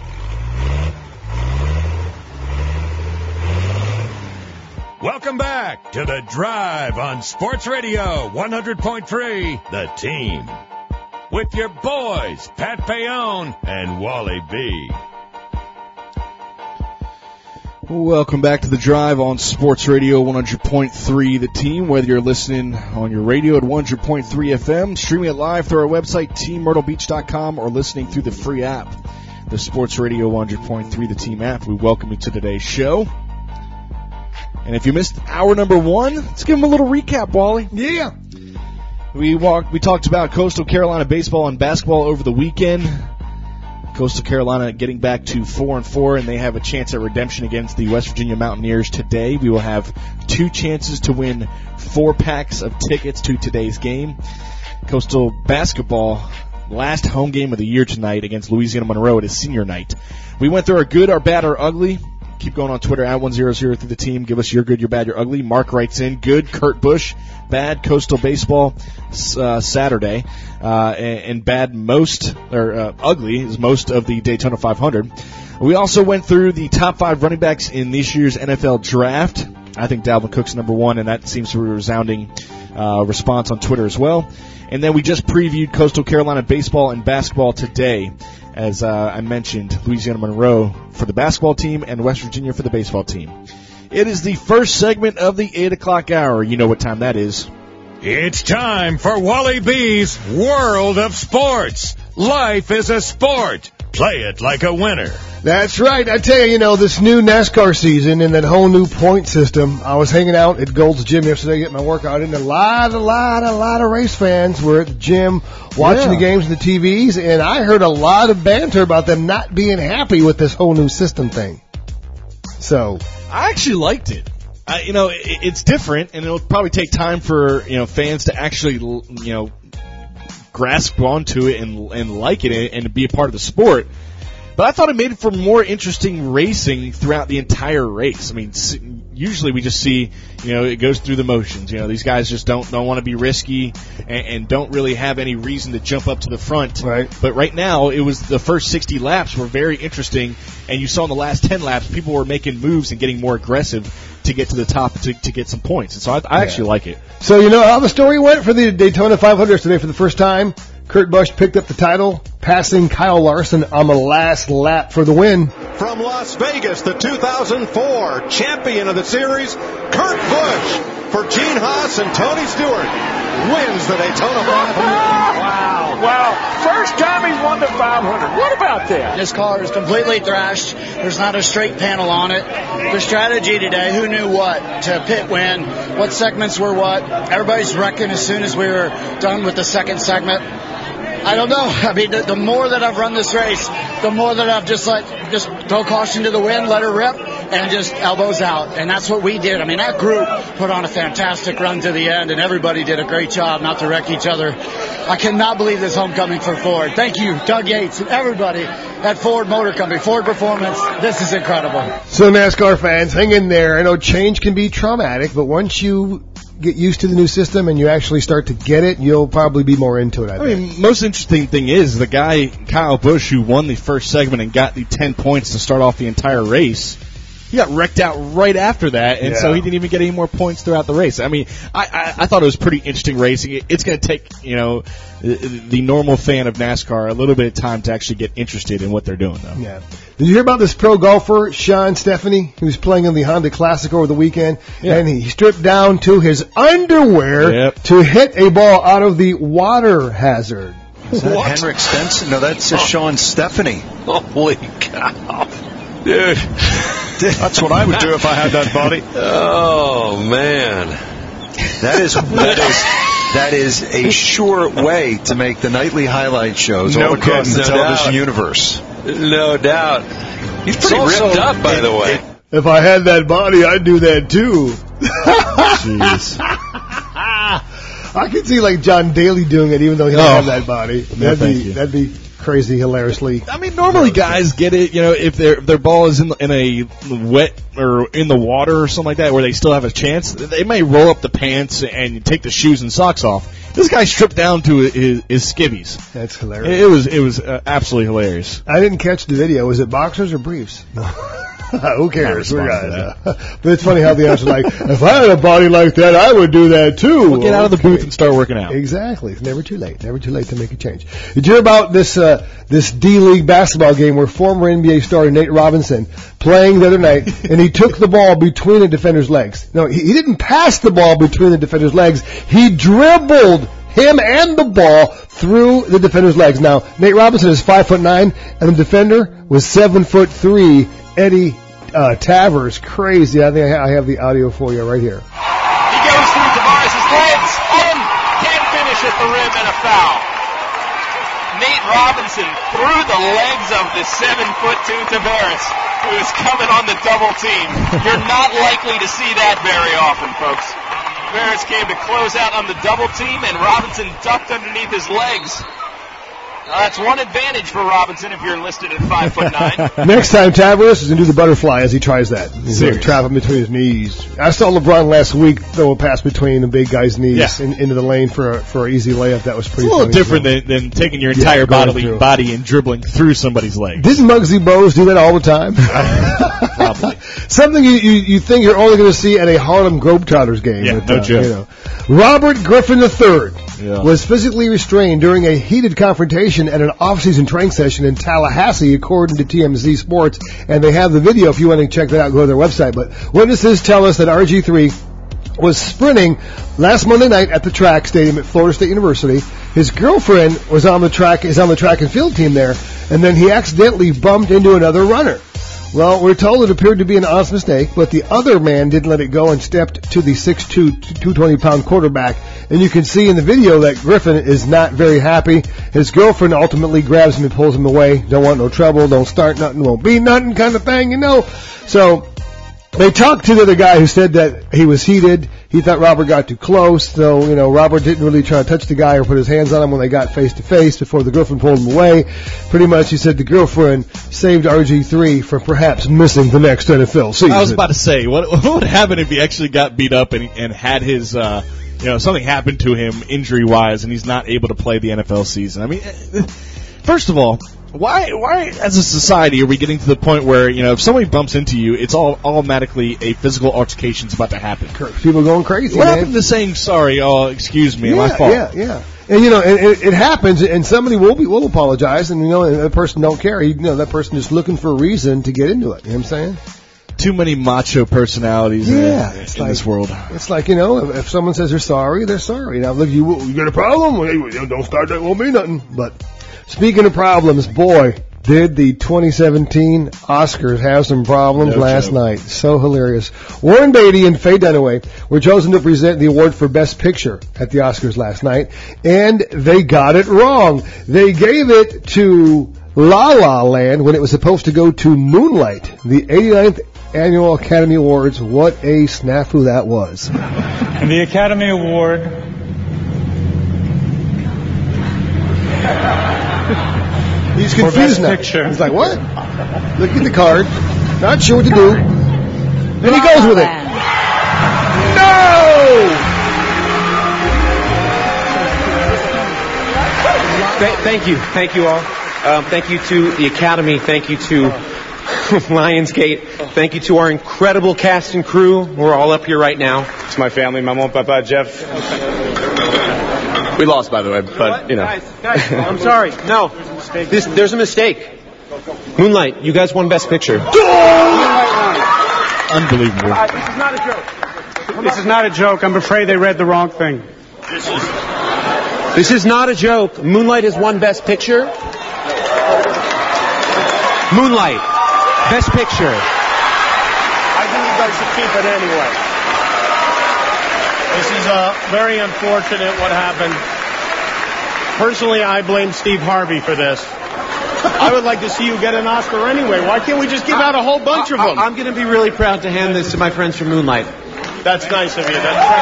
Welcome back to the drive on Sports Radio 100.3, The Team. With your boys, Pat Payone and Wally B. Welcome back to the drive on Sports Radio 100.3, The Team. Whether you're listening on your radio at 100.3 FM, streaming it live through our website, teammyrtlebeach.com, or listening through the free app, the Sports Radio 100.3, The Team app, we welcome you to today's show. And if you missed hour number 1, let's give them a little recap, Wally. Yeah. We talked about Coastal Carolina baseball and basketball over the weekend. Coastal Carolina getting back to 4-4, and they have a chance at redemption against the West Virginia Mountaineers today. We will have 2 chances to win 4 packs of tickets to today's game. Coastal basketball, last home game of the year tonight against Louisiana Monroe. It is senior night. We went through our good, our bad, our ugly. Keep going on Twitter at 100 through the team. Give us your good, your bad, your ugly. Mark writes in, good, Kurt Busch. Bad, Coastal baseball Saturday. And bad, ugly is most of the Daytona 500. We also went through the top 5 running backs in this year's NFL draft. I think Dalvin Cook's number 1, and that seems to be a resounding response on Twitter as well. And then we just previewed Coastal Carolina baseball and basketball today. As I mentioned, Louisiana Monroe for the basketball team and West Virginia for the baseball team. It is the first segment of the 8 o'clock hour. You know what time that is. It's time for Wally B's World of Sports. Life is a sport. Play it like a winner. That's right. I tell you, this new NASCAR season and that whole new point system. I was hanging out at Gold's Gym yesterday getting my workout, and a lot of race fans were at the gym watching the games and the TVs, and I heard a lot of banter about them not being happy with this whole new system thing. So I actually liked it. It's different, and it'll probably take time for fans to actually grasp onto it and like it and be a part of the sport. But I thought it made it for more interesting racing throughout the entire race. I mean, usually we just see, it goes through the motions. These guys just don't want to be risky and don't really have any reason to jump up to the front. Right. But right now, it was the first 60 laps were very interesting, and you saw in the last 10 laps, people were making moves and getting more aggressive to get to the top to get some points. And so I actually like it. So you know how the story went for the Daytona 500 today for the first time? Kurt Busch picked up the title, passing Kyle Larson on the last lap for the win. From Las Vegas, the 2004 champion of the series, Kurt Busch for Gene Haas and Tony Stewart. Wins the Daytona 500. Wow. First time he won the 500. What about that? This car is completely thrashed. There's not a straight panel on it. The strategy today, who knew what to pit when, what segments were what. Everybody's wrecking as soon as we were done with the second segment. I don't know. I mean, the more that I've run this race, the more that I've just throw caution to the wind, let her rip, and just elbows out. And that's what we did. I mean, that group put on a fantastic run to the end, and everybody did a great job not to wreck each other. I cannot believe this homecoming for Ford. Thank you, Doug Yates, and everybody at Ford Motor Company, Ford Performance. This is incredible. So NASCAR fans, hang in there. I know change can be traumatic, but once you get used to the new system and you actually start to get it, you'll probably be more into it, I think. mean, most interesting thing is the guy, Kyle Busch, who won the first segment and got the 10 points to start off the entire race, he got wrecked out right after that, and so he didn't even get any more points throughout the race. I mean, I thought it was pretty interesting racing. It's going to take, the normal fan of NASCAR a little bit of time to actually get interested in what they're doing, though. Yeah. Did you hear about this pro golfer, Sean Stefani, who was playing in the Honda Classic over the weekend? Yeah. And he stripped down to his underwear to hit a ball out of the water hazard. Is that Henrik Stenson? No, that's Sean Stefani. Holy cow. Dude. That's what I would do if I had that body. Oh, man. That is a sure way to make the nightly highlight shows all across the television universe. No doubt. He's pretty ripped up, by the way. If I had that body, I'd do that too. Jeez. I could see like John Daly doing it, even though he doesn't have that body. That'd be crazy, hilariously. I mean, normally guys get it, if their ball is in a wet or in the water or something like that, where they still have a chance. They may roll up the pants and take the shoes and socks off. This guy stripped down to his skivvies. That's hilarious. It was absolutely hilarious. I didn't catch the video. Was it boxers or briefs? No. Who cares? We're guys. But it's funny how the answer's like, if I had a body like that, I would do that too. Well, get out of the booth and start working out. Exactly. It's never too late. Never too late to make a change. Did you hear about this D-League basketball game where former NBA star Nate Robinson playing the other night, and he took the ball between the defender's legs? No, he didn't pass the ball between the defender's legs. He dribbled him and the ball through the defender's legs. Now, Nate Robinson is 5'9", and the defender was 7'3". Eddie Tavers, crazy. I think I have the audio for you right here. He goes through Tavares' legs and can't finish at the rim and a foul. Nate Robinson through the legs of the 7'2" Tavares, who is coming on the double team. You're not likely to see that very often, folks. Tavares came to close out on the double team, and Robinson ducked underneath his legs. That's one advantage for Robinson if you're listed at 5'9". Next time, Tavares is going to do the butterfly as he tries that. He's going to trap him between his knees. I saw LeBron last week throw a pass between the big guy's knees into the lane for an easy layup. That was pretty funny. It's a little different than taking your entire body and dribbling through somebody's legs. Didn't Muggsy Bogues do that all the time? Probably. Something you think you're only going to see at a Harlem Globetrotters game. Yeah, no joke. Robert Griffin III was physically restrained during a heated confrontation at an off-season training session in Tallahassee, according to TMZ Sports. And they have the video if you want to check that out, go to their website. But witnesses tell us that RG3 was sprinting last Monday night at the track stadium at Florida State University. His girlfriend is on the track and field team there, and then he accidentally bumped into another runner. Well, we're told it appeared to be an honest mistake, but the other man didn't let it go and stepped to the 6'2", 220-pound quarterback. And you can see in the video that Griffin is not very happy. His girlfriend ultimately grabs him and pulls him away. Don't want no trouble, don't start nothing, won't be nothing kind of thing, So they talked to the other guy who said that he was heated. He thought Robert got too close, so, Robert didn't really try to touch the guy or put his hands on him when they got face-to-face before the girlfriend pulled him away. Pretty much, he said the girlfriend saved RG3 from perhaps missing the next NFL season. I was about to say, what would happen if he actually got beat up and had his, something happened to him injury-wise and he's not able to play the NFL season? I mean, first of all, Why, as a society, are we getting to the point where, if somebody bumps into you, it's automatically a physical altercation is about to happen? People going crazy, What happened to saying, sorry, excuse me, my fault? Yeah. And, it happens, and somebody will apologize, and, and that person don't care. That person is looking for a reason to get into it. You know what I'm saying? too many macho personalities in this world. It's like, if someone says they're sorry, they're sorry. Now, look, you got a problem? Hey, don't start that, won't be nothing. But speaking of problems, boy, did the 2017 Oscars have some problems last night. So hilarious. Warren Beatty and Faye Dunaway were chosen to present the award for Best Picture at the Oscars last night, and they got it wrong. They gave it to La La Land when it was supposed to go to Moonlight, the 89th Annual Academy Awards. What a snafu that was. And the Academy Award... He's confused now. Picture. He's like, what? Look at the card. Not sure what to do. Then he goes with it. No! Thank you. Thank you all. Thank you to the Academy. Thank you to Lionsgate. Thank you to our incredible cast and crew. We're all up here right now. It's my family, my mom, papa, Jeff. We lost, by the way, but, Guys, I'm sorry. No. There's a mistake. Moonlight, you guys won Best Picture. Unbelievable. This is not a joke. This is not a joke. I'm afraid they read the wrong thing. This is not a joke. Moonlight has won Best Picture. Moonlight, Best Picture. I think you guys should keep it anyway. This is very unfortunate what happened. Personally, I blame Steve Harvey for this. I would like to see you get an Oscar anyway. Why can't we just give out a whole bunch of them? I'm going to be really proud to hand this to my friends from Moonlight. That's nice of you.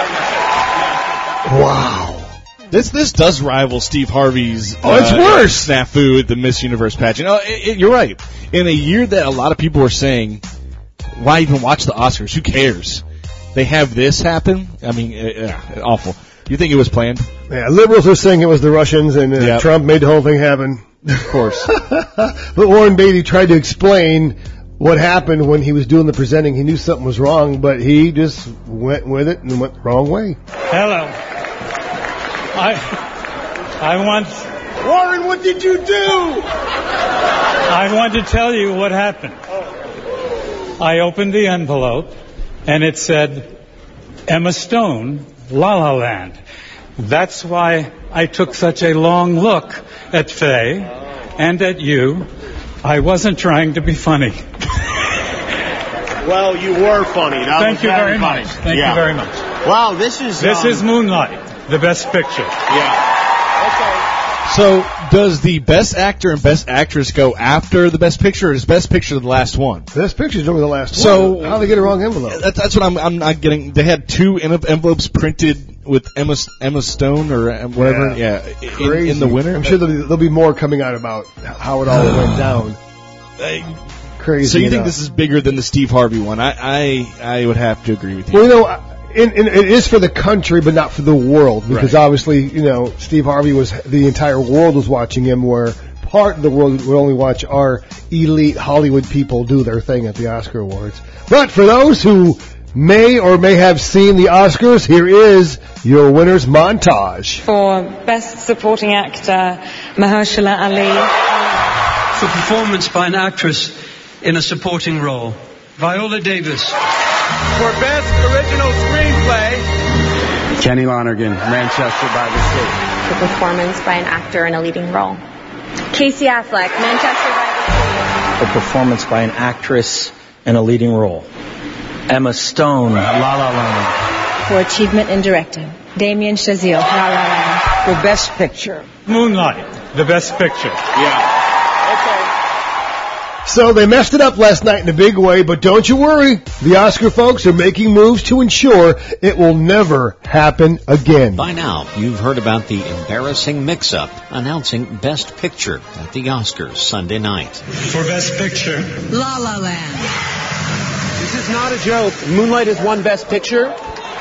Wow. This does rival Steve Harvey's it's worse. snafu at the Miss Universe pageant. You're right. In a year that a lot of people were saying, why even watch the Oscars? Who cares? They have this happen. I mean, awful. You think it was planned? Yeah, liberals are saying it was the Russians, and Trump made the whole thing happen. Of course. But Warren Beatty tried to explain what happened when he was doing the presenting. He knew something was wrong, but he just went with it and went the wrong way. Hello. I want... Warren, what did you do? I want to tell you what happened. I opened the envelope, and it said, Emma Stone, La La Land. That's why I took such a long look at Faye and at you. I wasn't trying to be funny. Well, you were funny. Thank you very much. Thank you very much. Wow, this is Moonlight, the Best Picture. Yeah. Okay. So, does the Best Actor and Best Actress go after the Best Picture, or is Best Picture the last one? Best Picture's over the last one. So, how do they get a wrong envelope? That's what I'm not getting. They had two envelopes printed with Emma Stone or whatever. In the winner. I'm sure there'll be more coming out about how it all went down. Crazy. So you think this is bigger than the Steve Harvey one? I would have to agree with you. Well, it is for the country, but not for the world, because obviously, Steve Harvey the entire world was watching him, where part of the world would only watch our elite Hollywood people do their thing at the Oscar Awards. But for those who may or may have seen the Oscars, here is your winners montage. For Best Supporting Actor, Mahershala Ali. For performance by an actress in a supporting role, Viola Davis. For Best Original Screenplay, Kenny Lonergan, Manchester by the Sea. For performance by an actor in a leading role, Casey Affleck, Manchester by the Sea. For performance by an actress in a leading role, Emma Stone, La La Land. For achievement in directing, Damien Chazelle, La La Land. For Best Picture, Moonlight, the Best Picture. Yeah. Okay. So they messed it up last night in a big way, but don't you worry. The Oscar folks are making moves to ensure it will never happen again. By now, you've heard about the embarrassing mix-up announcing Best Picture at the Oscars Sunday night. For Best Picture, La La Land. This is not a joke. Moonlight has won Best Picture.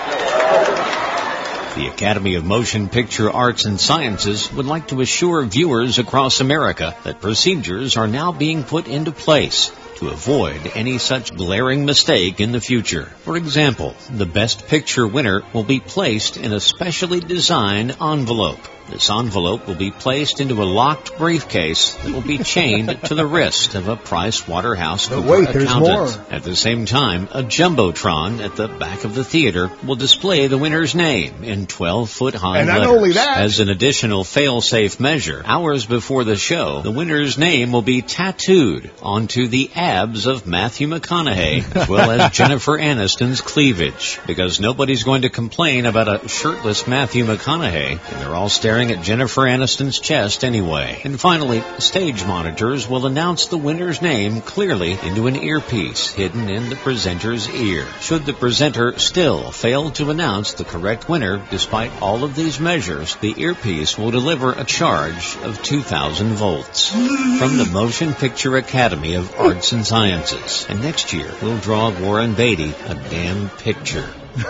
The Academy of Motion Picture Arts and Sciences would like to assure viewers across America that procedures are now being put into place to avoid any such glaring mistake in the future. For example, the Best Picture winner will be placed in a specially designed envelope. This envelope will be placed into a locked briefcase that will be chained to the wrist of a PricewaterhouseCoopers accountant. At the same time, a jumbotron at the back of the theater will display the winner's name in 12-foot-high letters. And not only that, as an additional fail-safe measure, hours before the show, the winner's name will be tattooed onto the abs of Matthew McConaughey, as well as Jennifer Aniston's cleavage, because nobody's going to complain about a shirtless Matthew McConaughey, and they're all staring at Jennifer Aniston's chest anyway. And finally, stage monitors will announce the winner's name clearly into an earpiece hidden in the presenter's ear. Should the presenter still fail to announce the correct winner despite all of these measures, the earpiece will deliver a charge of 2,000 volts. From the Motion Picture Academy of Arts and Sciences. And next year, we'll draw Warren Beatty a damn picture.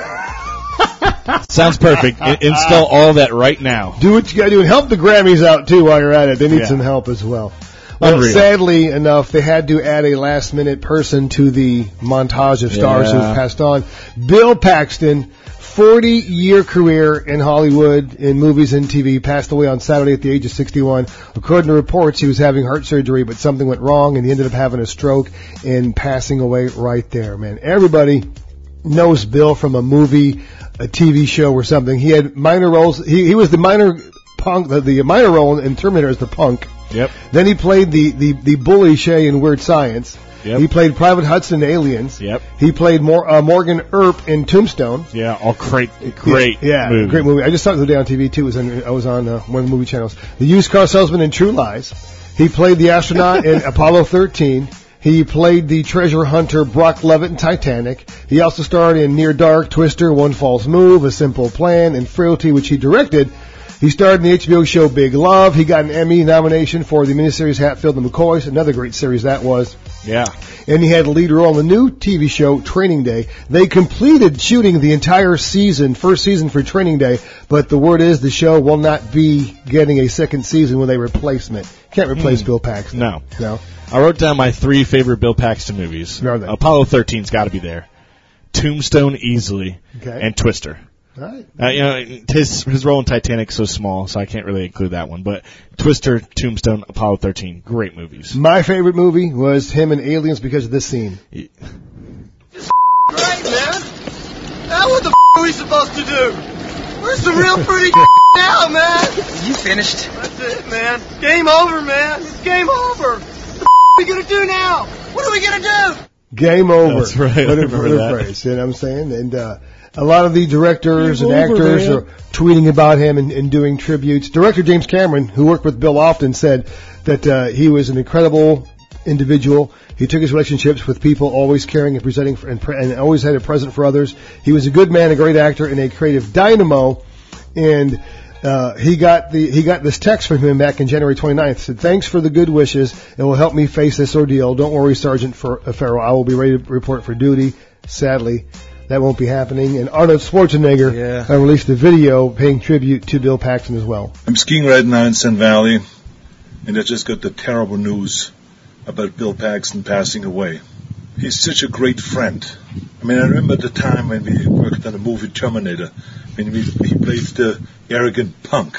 Sounds perfect. Install all that right now. Do what you got to do, and help the Grammys out too while you're at it. They need some help as well. Well, Unreal. Sadly enough, they had to add a last-minute person to the montage of stars who've passed on. Bill Paxton, 40-year career in Hollywood, in movies and TV, passed away on Saturday at the age of 61. According to reports, he was having heart surgery, but something went wrong, and he ended up having a stroke and passing away right there, man. Everybody knows Bill from a movie, a TV show or something. He had minor roles. He was the minor punk, the minor role in Terminator as the punk. Yep. Then he played the bully Shay in Weird Science. Yep. He played Private Hudson in Aliens. Yep. He played Morgan Earp in Tombstone. Yeah, all great movie. Great movie. I just saw it the other day on TV too. I was on one of the movie channels. The Used Car Salesman in True Lies. He played the astronaut in Apollo 13. He played the treasure hunter Brock Levitt in Titanic. He also starred in Near Dark, Twister, One False Move, A Simple Plan, and Frailty, which he directed. He starred in the HBO show Big Love. He got an Emmy nomination for the miniseries Hatfield and McCoys, another great series that was. Yeah. And he had a lead role in the new TV show Training Day. They completed shooting the entire season, first season for Training Day, but the word is the show will not be getting a second season with a replacement. Can't replace Bill Paxton. No. No. I wrote down my 3 favorite Bill Paxton movies. Are they? Apollo 13's got to be there. Tombstone easily. Okay. And Twister. All right. His role in Titanic's so small, so I can't really include that one. But Twister, Tombstone, Apollo 13, great movies. My favorite movie was him in Aliens because of this scene. Great, man. Now what the are we supposed to do? Where's the real pretty now, man? You finished? That's it, man. Game over, man. It's game over. What are we gonna do now? What are we gonna do? Game over. That's right. What a phrase, you know what I'm saying? And a lot of the directors and actors are tweeting about him and doing tributes. Director James Cameron, who worked with Bill often, said that he was an incredible individual. He took his relationships with people, always caring and presenting, and always had a present for others. He was a good man, a great actor, and a creative dynamo. And he got this text from him back in January 29th. Said, "Thanks for the good wishes. It will help me face this ordeal. Don't worry, Sergeant Farrell. I will be ready to report for duty." Sadly, that won't be happening. And Arnold Schwarzenegger released a video paying tribute to Bill Paxton as well. I'm skiing right now in Sun Valley, and I just got the terrible news about Bill Paxton passing away. He's such a great friend. I mean, I remember the time when we worked on the movie Terminator, when he played the arrogant punk,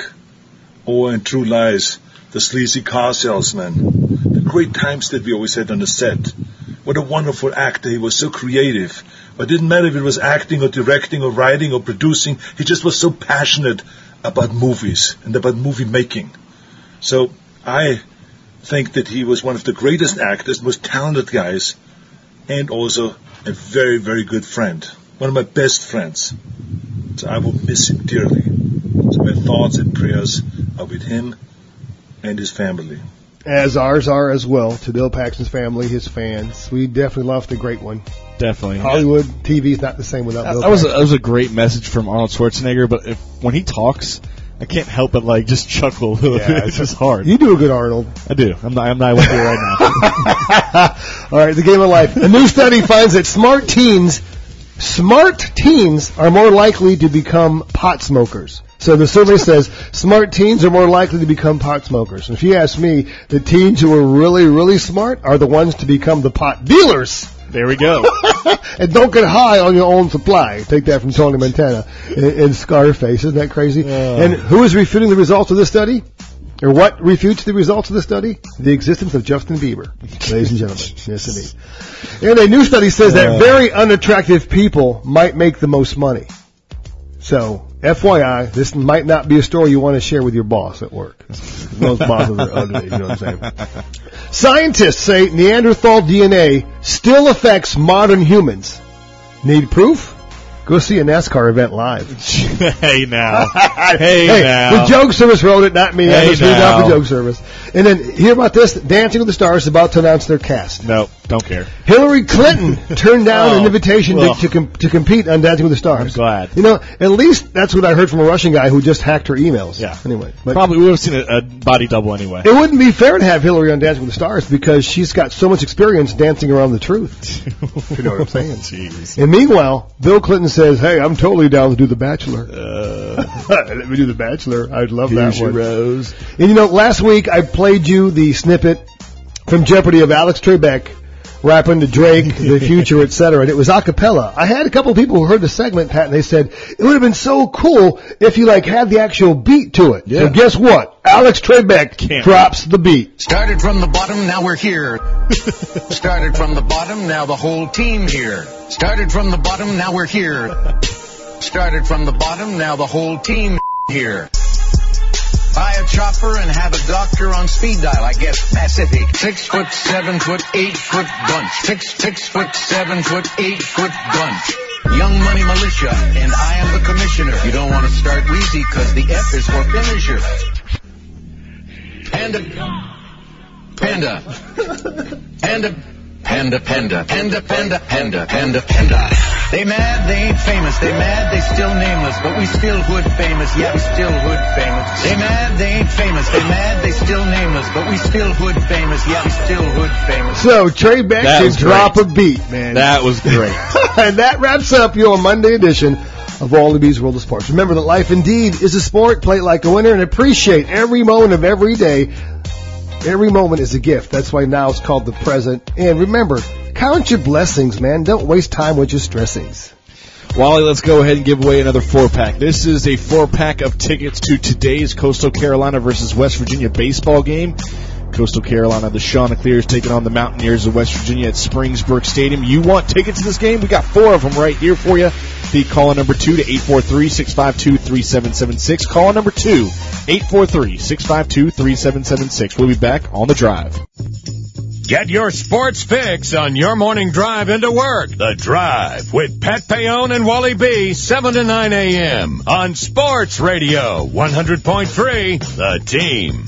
or in True Lies, the sleazy car salesman. The great times that we always had on the set. What a wonderful actor. He was so creative. It didn't matter if it was acting or directing or writing or producing. He just was so passionate about movies and about movie making. So I think that he was one of the greatest actors, most talented guys, and also a very, very good friend. One of my best friends. So I will miss him dearly. So my thoughts and prayers are with him and his family. As ours are as well, to Bill Paxton's family, his fans. We definitely lost a great one. Definitely. Hollywood TV is not the same without Bill Paxton. That was a great message from Arnold Schwarzenegger, but when he talks, I can't help but just chuckle. It's just hard. You do a good Arnold. I do. I'm not with you right now. All right, the game of life. A new study finds that smart teens are more likely to become pot smokers. So the survey says smart teens are more likely to become pot smokers. And if you ask me, the teens who are really, really smart are the ones to become the pot dealers. There we go. And don't get high on your own supply. Take that from Tony Montana in Scarface. Isn't that crazy? And who is refuting the results of this study? Or what refutes the results of the study? The existence of Justin Bieber, ladies and gentlemen. Yes, indeed. And a new study says that very unattractive people might make the most money. So, FYI, this might not be a story you want to share with your boss at work. Those bosses are ugly, you know what I'm saying? Scientists say Neanderthal DNA still affects modern humans. Need proof? Go see a NASCAR event live. Hey, now. Hey, now. The Joke Service wrote it, not me. Hey, I just read out the Joke Service. And then, hear about this. Dancing with the Stars is about to announce their cast. No, don't care. Hillary Clinton turned down an invitation to compete on Dancing with the Stars. I'm glad. You know, at least that's what I heard from a Russian guy who just hacked her emails. Yeah. Anyway. Probably we would have seen a body double anyway. It wouldn't be fair to have Hillary on Dancing with the Stars because she's got so much experience dancing around the truth. If you know what I'm saying. Jeez. And meanwhile, Bill Clinton says, hey, I'm totally down to do The Bachelor. Let me do The Bachelor. I'd love that one. Rose. And you know, last week I played you the snippet from Jeopardy of Alex Trebek rapping to Drake, The Future, etc. And it was a cappella. I had a couple of people who heard the segment, Pat, and they said, it would have been so cool if you had the actual beat to it. Yeah. So guess what? Alex Trebek drops the beat. Started from the bottom, now we're here. Started from the bottom, now the whole team here. Started from the bottom, now we're here. Started from the bottom, now the whole team here. Buy a chopper and have a doctor on speed dial, I guess Pacific. 6 foot, 7 foot, 8 foot bunch. 6 foot, 7 foot, 8 foot bunch. Young Money Militia, and I am the commissioner. You don't want to start wheezy, cause the F is for finisher. Panda. They mad, they ain't famous. They mad, they still nameless. But we still hood famous. Yeah, we still hood famous. They mad, they ain't famous. They mad, they still nameless. But we still hood famous. Yeah, we still hood famous. So, Trebek can drop a beat, man. That was great. And that wraps up your Monday edition of All the Bees World of Sports. Remember that life indeed is a sport. Play it like a winner and appreciate every moment of every day. Every moment is a gift. That's why now it's called the present. And remember, count your blessings, man. Don't waste time with your stressings. Wally, let's go ahead and give away another 4-pack. This is a 4-pack of tickets to today's Coastal Carolina versus West Virginia baseball game. Coastal Carolina, the Chanticleers taking on the Mountaineers of West Virginia at Springsburg Stadium. You want tickets to this game? We got 4 of them right here for you. The call number 2 to 843-652-3776. Call number 2, 843-652-3776. We'll be back on The Drive. Get your sports fix on your morning drive into work. The Drive with Pat Payone and Wally B, 7 to 9 a.m. on Sports Radio 100.3, The Team.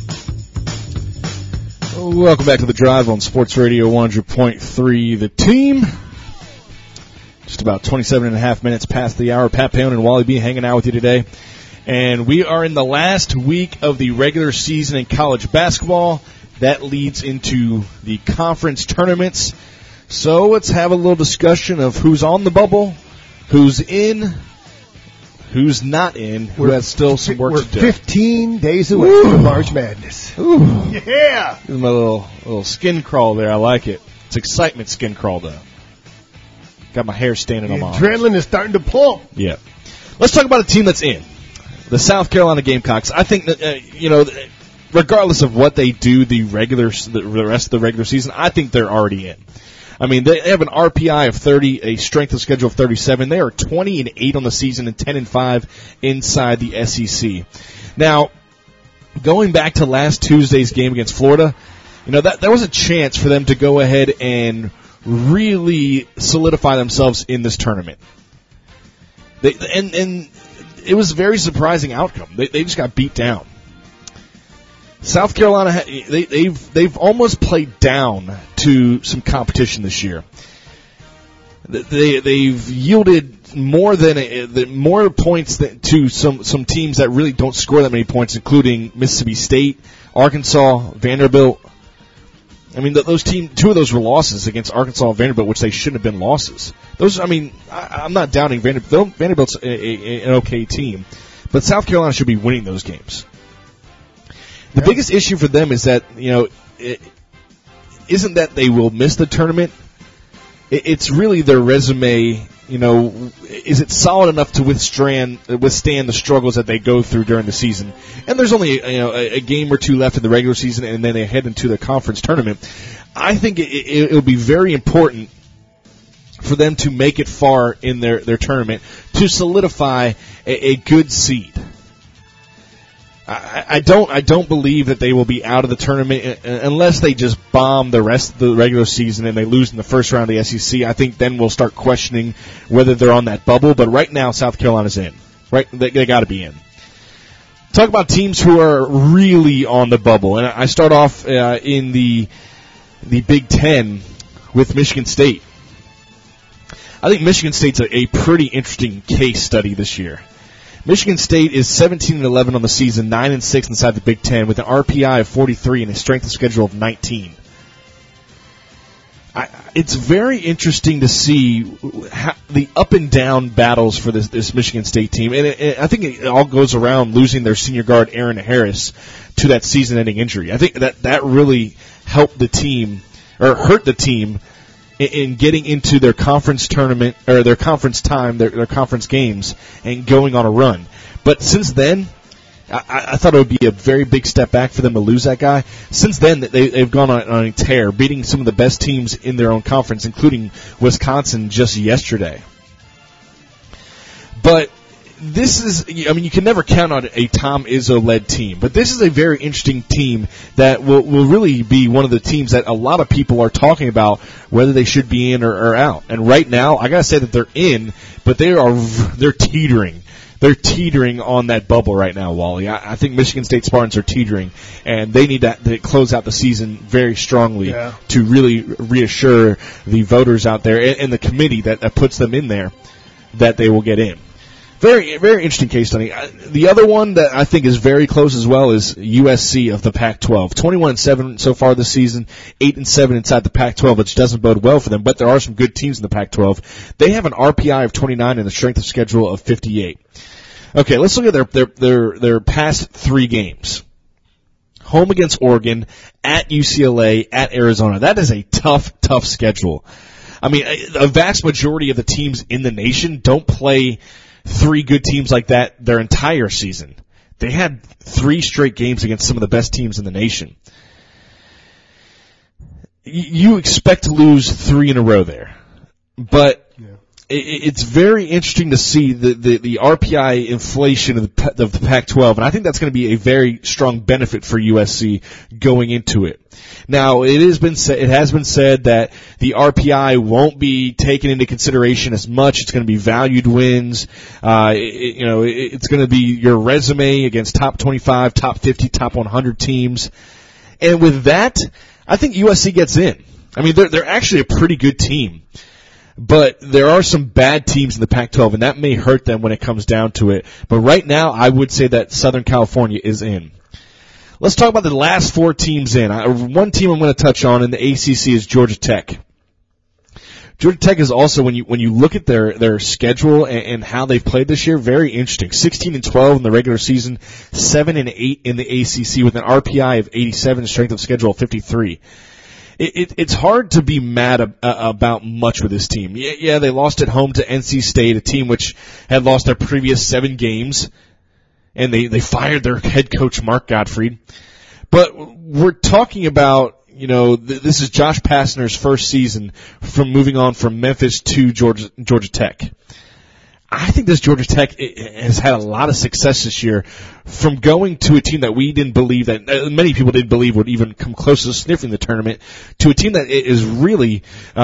Welcome back to The Drive on Sports Radio 100.3, The Team. Just about 27 and a half minutes past the hour. Pat Payone and Wally B hanging out with you today. And we are in the last week of the regular season in college basketball. That leads into the conference tournaments. So let's have a little discussion of who's on the bubble, who's in, who's not in, who has still some work to do. We're 15 days away from March Madness. Ooh. Yeah! This is my little skin crawl there. I like it. It's excitement skin crawl, though. Got my hair standing on my arms. Adrenaline is starting to pump. Yeah. Let's talk about a team that's in. The South Carolina Gamecocks. I think that, regardless of what they do the rest of the regular season, I think they're already in. I mean, they have an RPI of 30, a strength of schedule of 37. They are 20-8 on the season and 10-5 inside the SEC. Now, going back to last Tuesday's game against Florida, that there was a chance for them to go ahead and really solidify themselves in this tournament. And it was a very surprising outcome. They just got beat down. South Carolina, they've almost played down to some competition this year. They've yielded more points to some teams that really don't score that many points, including Mississippi State, Arkansas, Vanderbilt. I mean, two of those were losses against Arkansas and Vanderbilt, which they shouldn't have been losses. I'm not doubting Vanderbilt. Vanderbilt's an okay team, but South Carolina should be winning those games. The biggest issue for them is that, it isn't that they will miss the tournament. It's really their resume. Is it solid enough to withstand the struggles that they go through during the season? And there's only a game or two left in the regular season, and then they head into the conference tournament. I think it'll be very important for them to make it far in their tournament to solidify a good seed. I don't believe that they will be out of the tournament unless they just bomb the rest of the regular season and they lose in the first round of the SEC. I think then we'll start questioning whether they're on that bubble. But right now, South Carolina's in. Right, they got to be in. Talk about teams who are really on the bubble, and I start off in the Big Ten with Michigan State. I think Michigan State's a pretty interesting case study this year. Michigan State is 17-11 on the season, 9-6 inside the Big Ten, with an RPI of 43 and a strength of schedule of 19. It's very interesting to see the up and down battles for this Michigan State team, and I think it all goes around losing their senior guard Aaron Harris to that season-ending injury. I think that really helped the team or hurt the team in getting into their conference tournament or their conference time, their conference games, and going on a run. But since then, I thought it would be a very big step back for them to lose that guy. Since then, they've gone on a tear, beating some of the best teams in their own conference, including Wisconsin just yesterday. But this is, you can never count on a Tom Izzo-led team, but this is a very interesting team that will really be one of the teams that a lot of people are talking about whether they should be in or out. And right now, I gotta say that they're in, but they're teetering. They're teetering on that bubble right now, Wally. I think Michigan State Spartans are teetering, and they need to close out the season very strongly to really reassure the voters out there and the committee that puts them in there that they will get in. Very, very interesting case study. The other one that I think is very close as well is USC of the Pac-12. 21-7 so far this season, 8-7 inside the Pac-12, which doesn't bode well for them, but there are some good teams in the Pac-12. They have an RPI of 29 and a strength of schedule of 58. Okay, let's look at their past three games. Home against Oregon, at UCLA, at Arizona. That is a tough schedule. A vast majority of the teams in the nation don't play three good teams like that their entire season. They had 3 straight games against some of the best teams in the nation. You expect to lose 3 in a row there. But it's very interesting to see the RPI inflation of the Pac-12, and I think that's going to be a very strong benefit for USC going into it. Now, it has been said that the RPI won't be taken into consideration as much. It's going to be valued wins. It's going to be your resume against top 25, top 50, top 100 teams. And with that, I think USC gets in. They're actually a pretty good team. But there are some bad teams in the Pac-12, and that may hurt them when it comes down to it. But right now, I would say that Southern California is in. Let's talk about the last 4 teams in. One team I'm going to touch on in the ACC is Georgia Tech. Georgia Tech is also, when you look at their schedule and how they've played this year, very interesting. 16-12 in the regular season, 7-8 in the ACC with an RPI of 87, strength of schedule of 53. It's hard to be mad about much with this team. Yeah, they lost at home to NC State, a team which had lost their previous 7 games, and they fired their head coach Mark Gottfried. But we're talking about, this is Josh Pastner's first season from moving on from Memphis to Georgia Tech. I think this Georgia Tech has had a lot of success this year from going to a team that we didn't believe that many people didn't believe would even come close to sniffing the tournament to a team that is really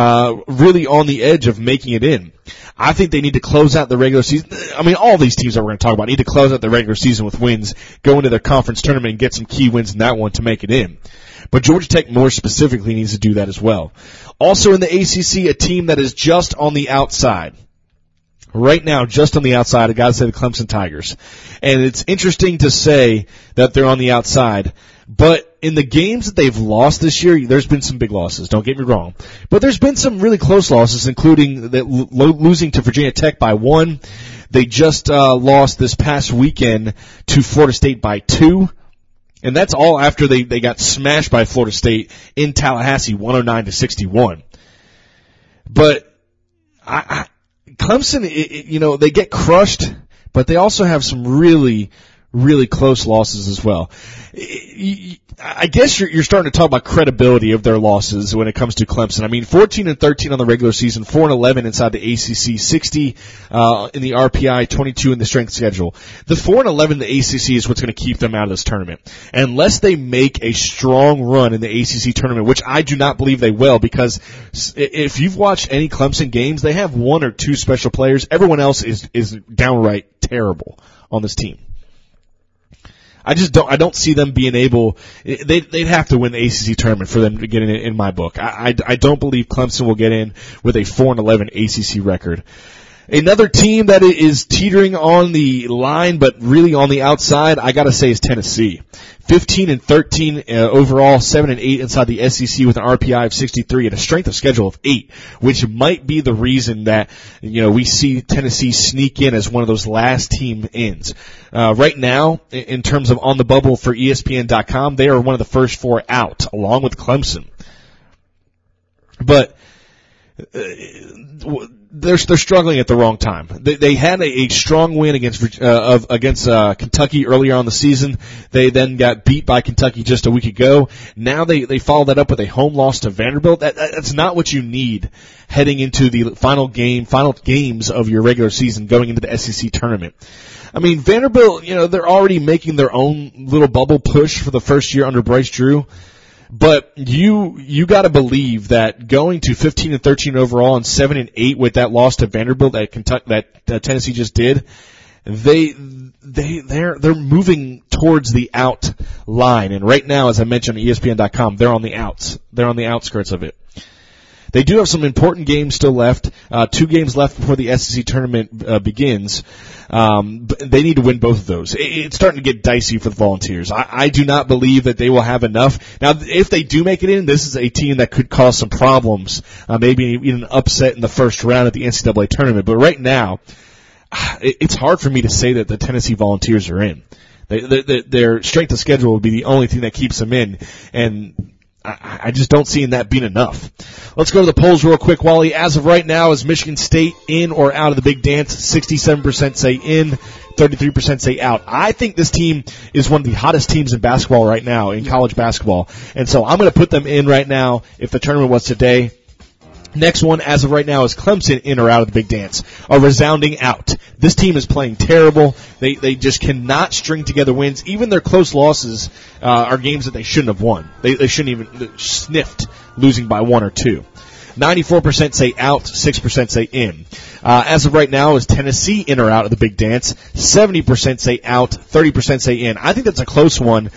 on the edge of making it in. I think they need to close out the regular season. All these teams that we're going to talk about need to close out the regular season with wins, go into their conference tournament and get some key wins in that one to make it in. But Georgia Tech more specifically needs to do that as well. Also in the ACC, a team that is just on the outside. Right now, just on the outside, I gotta say the Clemson Tigers. And it's interesting to say that they're on the outside, but in the games that they've lost this year, there's been some big losses, don't get me wrong. But there's been some really close losses, including losing to Virginia Tech by 1. They just lost this past weekend to Florida State by 2. And that's all after they got smashed by Florida State in Tallahassee, 109-61. But Clemson, they get crushed, but they also have some really, really close losses as well. I guess you're starting to talk about credibility of their losses when it comes to Clemson. I mean, 14-13 on the regular season, 4-11 inside the ACC, 60 in the RPI, 22 in the strength schedule. The 4-11 in the ACC is what's going to keep them out of this tournament. Unless they make a strong run in the ACC tournament, which I do not believe they will, because if you've watched any Clemson games, they have one or two special players. Everyone else is downright terrible on this team. I don't see them being able, they'd have to win the ACC tournament for them to get in my book. I don't believe Clemson will get in with a 4-11 ACC record. Another team that is teetering on the line, but really on the outside, I gotta say is Tennessee. 15-13 overall, 7-8 inside the SEC with an RPI of 63 and a strength of schedule of 8, which might be the reason that we see Tennessee sneak in as one of those last team ins. Right now, in terms of on the bubble for ESPN.com, they are one of the first 4 out, along with Clemson. But they're struggling at the wrong time. They had a strong win against Kentucky earlier on the season. They then got beat by Kentucky just a week ago. Now they follow that up with a home loss to Vanderbilt. That's not what you need heading into the final games of your regular season going into the SEC tournament. I mean, Vanderbilt, they're already making their own little bubble push for the first year under Bryce Drew. But you got to believe that going to 15-13 overall and 7-8 with that loss to Vanderbilt that Tennessee just did, they're moving towards the out line. And right now, as I mentioned on ESPN.com, they're on the outs. They're on the outskirts of it. They do have some important games still left. 2 games left before the SEC tournament begins. They need to win both of those. It's starting to get dicey for the Volunteers. I do not believe that they will have enough. Now, if they do make it in, this is a team that could cause some problems, maybe even an upset in the first round at the NCAA tournament. But right now, it's hard for me to say that the Tennessee Volunteers are in. Their strength of schedule will be the only thing that keeps them in, and I just don't see that being enough. Let's go to the polls real quick, Wally. As of right now, is Michigan State in or out of the big dance? 67% say in, 33% say out. I think this team is one of the hottest teams in basketball right now, in college basketball. And so I'm going to put them in right now if the tournament was today. Next one, as of right now, is Clemson in or out of the big dance. A resounding out. This team is playing terrible. They just cannot string together wins. Even their close losses are games that they shouldn't have won. They shouldn't even sniffed losing by 1 or 2. 94% say out, 6% say in. As of right now, is Tennessee in or out of the big dance? 70% say out, 30% say in. I think that's a close one.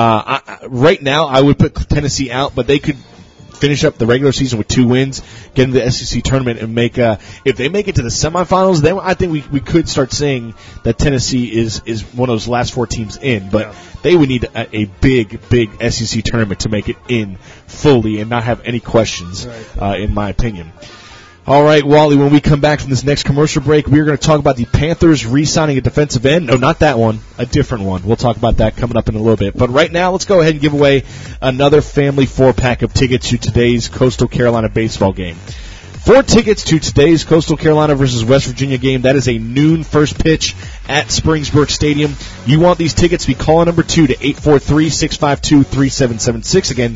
Right now, I would put Tennessee out, but they could finish up the regular season with 2 wins, get into the SEC tournament, and if they make it to the semifinals, then I think we could start saying that Tennessee is one of those last 4 teams in. But they would need a big SEC tournament to make it in fully and not have any questions, in my opinion. All right, Wally, when we come back from this next commercial break, we're going to talk about the Panthers re-signing a defensive end. No, not that one. A different one. We'll talk about that coming up in a little bit. But right now, let's go ahead and give away another family 4-pack of tickets to today's Coastal Carolina baseball game. 4 tickets to today's Coastal Carolina versus West Virginia game. That is a noon first pitch at Springsburg Stadium. You want these tickets? Be calling number 2 to 843-652-3776. Again,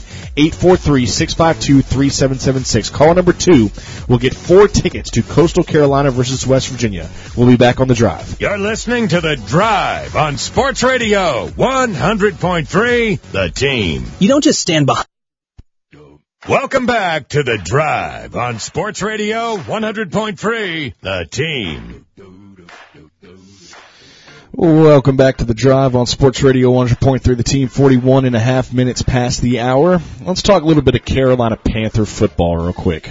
843-652-3776. Call number 2 will get 4 tickets to Coastal Carolina versus West Virginia. We'll be back on The Drive. You're listening to The Drive on Sports Radio 100.3 The Team. You don't just stand behind. Welcome back to The Drive on Sports Radio 100.3 The Team. Welcome back to The Drive on Sports Radio 100.3 The Team. 41 and a half minutes past the hour. Let's talk a little bit of Carolina Panther football real quick.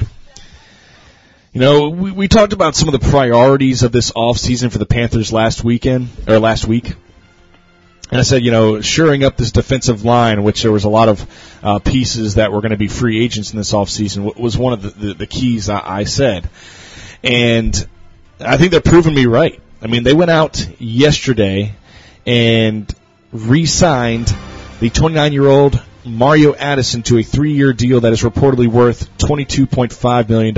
We talked about some of the priorities of this offseason for the Panthers last week. And I said, shoring up this defensive line, which there was a lot of pieces that were going to be free agents in this offseason, was one of the keys I said. And I think they're proving me right. I mean, they went out yesterday and re-signed the 29-year-old Mario Addison to a 3-year deal that is reportedly worth $22.5 million.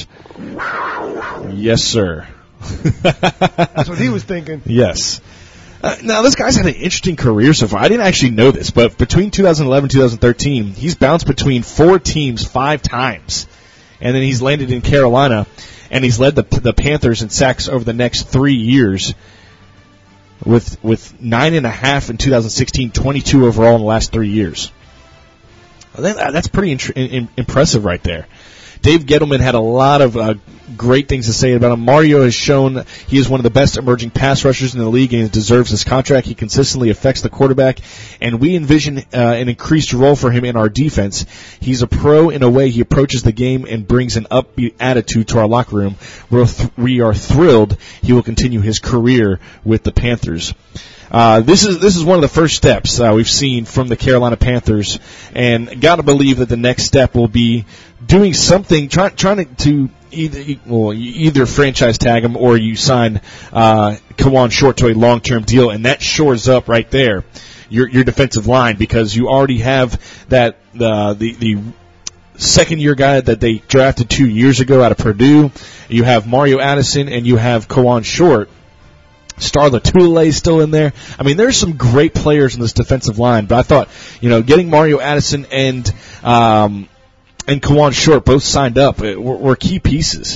Yes, sir. That's what he was thinking. Yes. Now, this guy's had an interesting career so far. I didn't actually know this, but between 2011 and 2013, he's bounced between 4 teams 5 times. And then he's landed in Carolina, and he's led the Panthers in sacks over the next 3 years with 9.5 in 2016, 22 overall in the last 3 years. I think that's pretty impressive right there. Dave Gettleman had a lot of great things to say about him. Mario has shown he is one of the best emerging pass rushers in the league, and he deserves this contract. He consistently affects the quarterback, and we envision an increased role for him in our defense. He's a pro in a way. He approaches the game and brings an upbeat attitude to our locker room. We are thrilled he will continue his career with the Panthers. This is one of the first steps we've seen from the Carolina Panthers, and got to believe that the next step will be doing something, trying to either franchise tag him or you sign Kawann Short to a long-term deal, and that shores up right there your defensive line, because you already have that the second-year guy that they drafted 2 years ago out of Purdue. You have Mario Addison and you have Kawann Short. Star Latulele is still in there. I mean, there's some great players in this defensive line, but I thought, getting Mario Addison and Kawann Short both signed up were key pieces.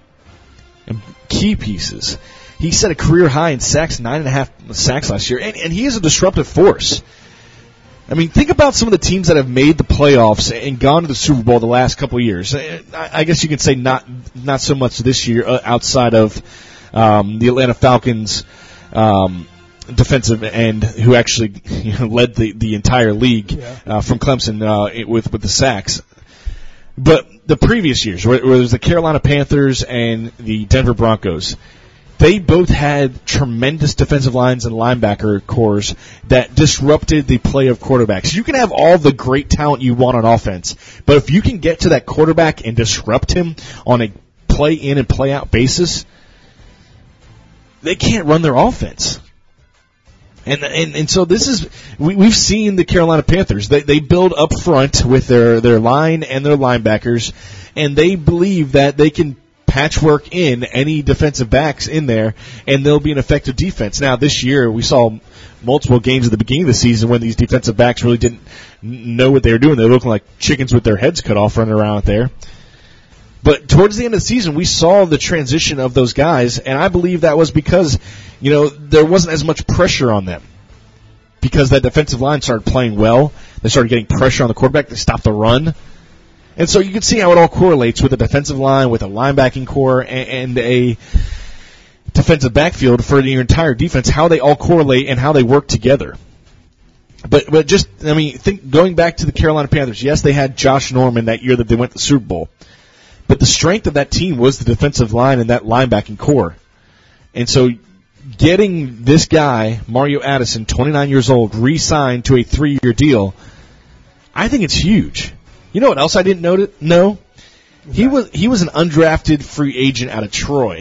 He set a career high in sacks, 9.5 sacks last year, and he is a disruptive force. I mean, think about some of the teams that have made the playoffs and gone to the Super Bowl the last couple of years. I guess you could say not so much this year outside of the Atlanta Falcons defensive end, who actually led the entire league from Clemson with the sacks. But the previous years, where it was the Carolina Panthers and the Denver Broncos, they both had tremendous defensive lines and linebacker cores that disrupted the play of quarterbacks. You can have all the great talent you want on offense, but if you can get to that quarterback and disrupt him on a play in and play out basis, they can't run their offense. And so this is, we've seen the Carolina Panthers. They build up front with their line and their linebackers, and they believe that they can patchwork in any defensive backs in there, and they'll be an effective defense. Now, this year, we saw multiple games at the beginning of the season when these defensive backs really didn't know what they were doing. They were looking like chickens with their heads cut off running around out there. But towards the end of the season, we saw the transition of those guys, and I believe that was because, there wasn't as much pressure on them. Because that defensive line started playing well. They started getting pressure on the quarterback. They stopped the run. And so you can see how it all correlates with a defensive line, with a linebacking core, and a defensive backfield for your entire defense, how they all correlate and how they work together. But going back to the Carolina Panthers, yes, they had Josh Norman that year that they went to the Super Bowl. But the strength of that team was the defensive line and that linebacking core. And so getting this guy, Mario Addison, 29 years old, re-signed to a 3-year deal, I think it's huge. You know what else I didn't know? He was an undrafted free agent out of Troy.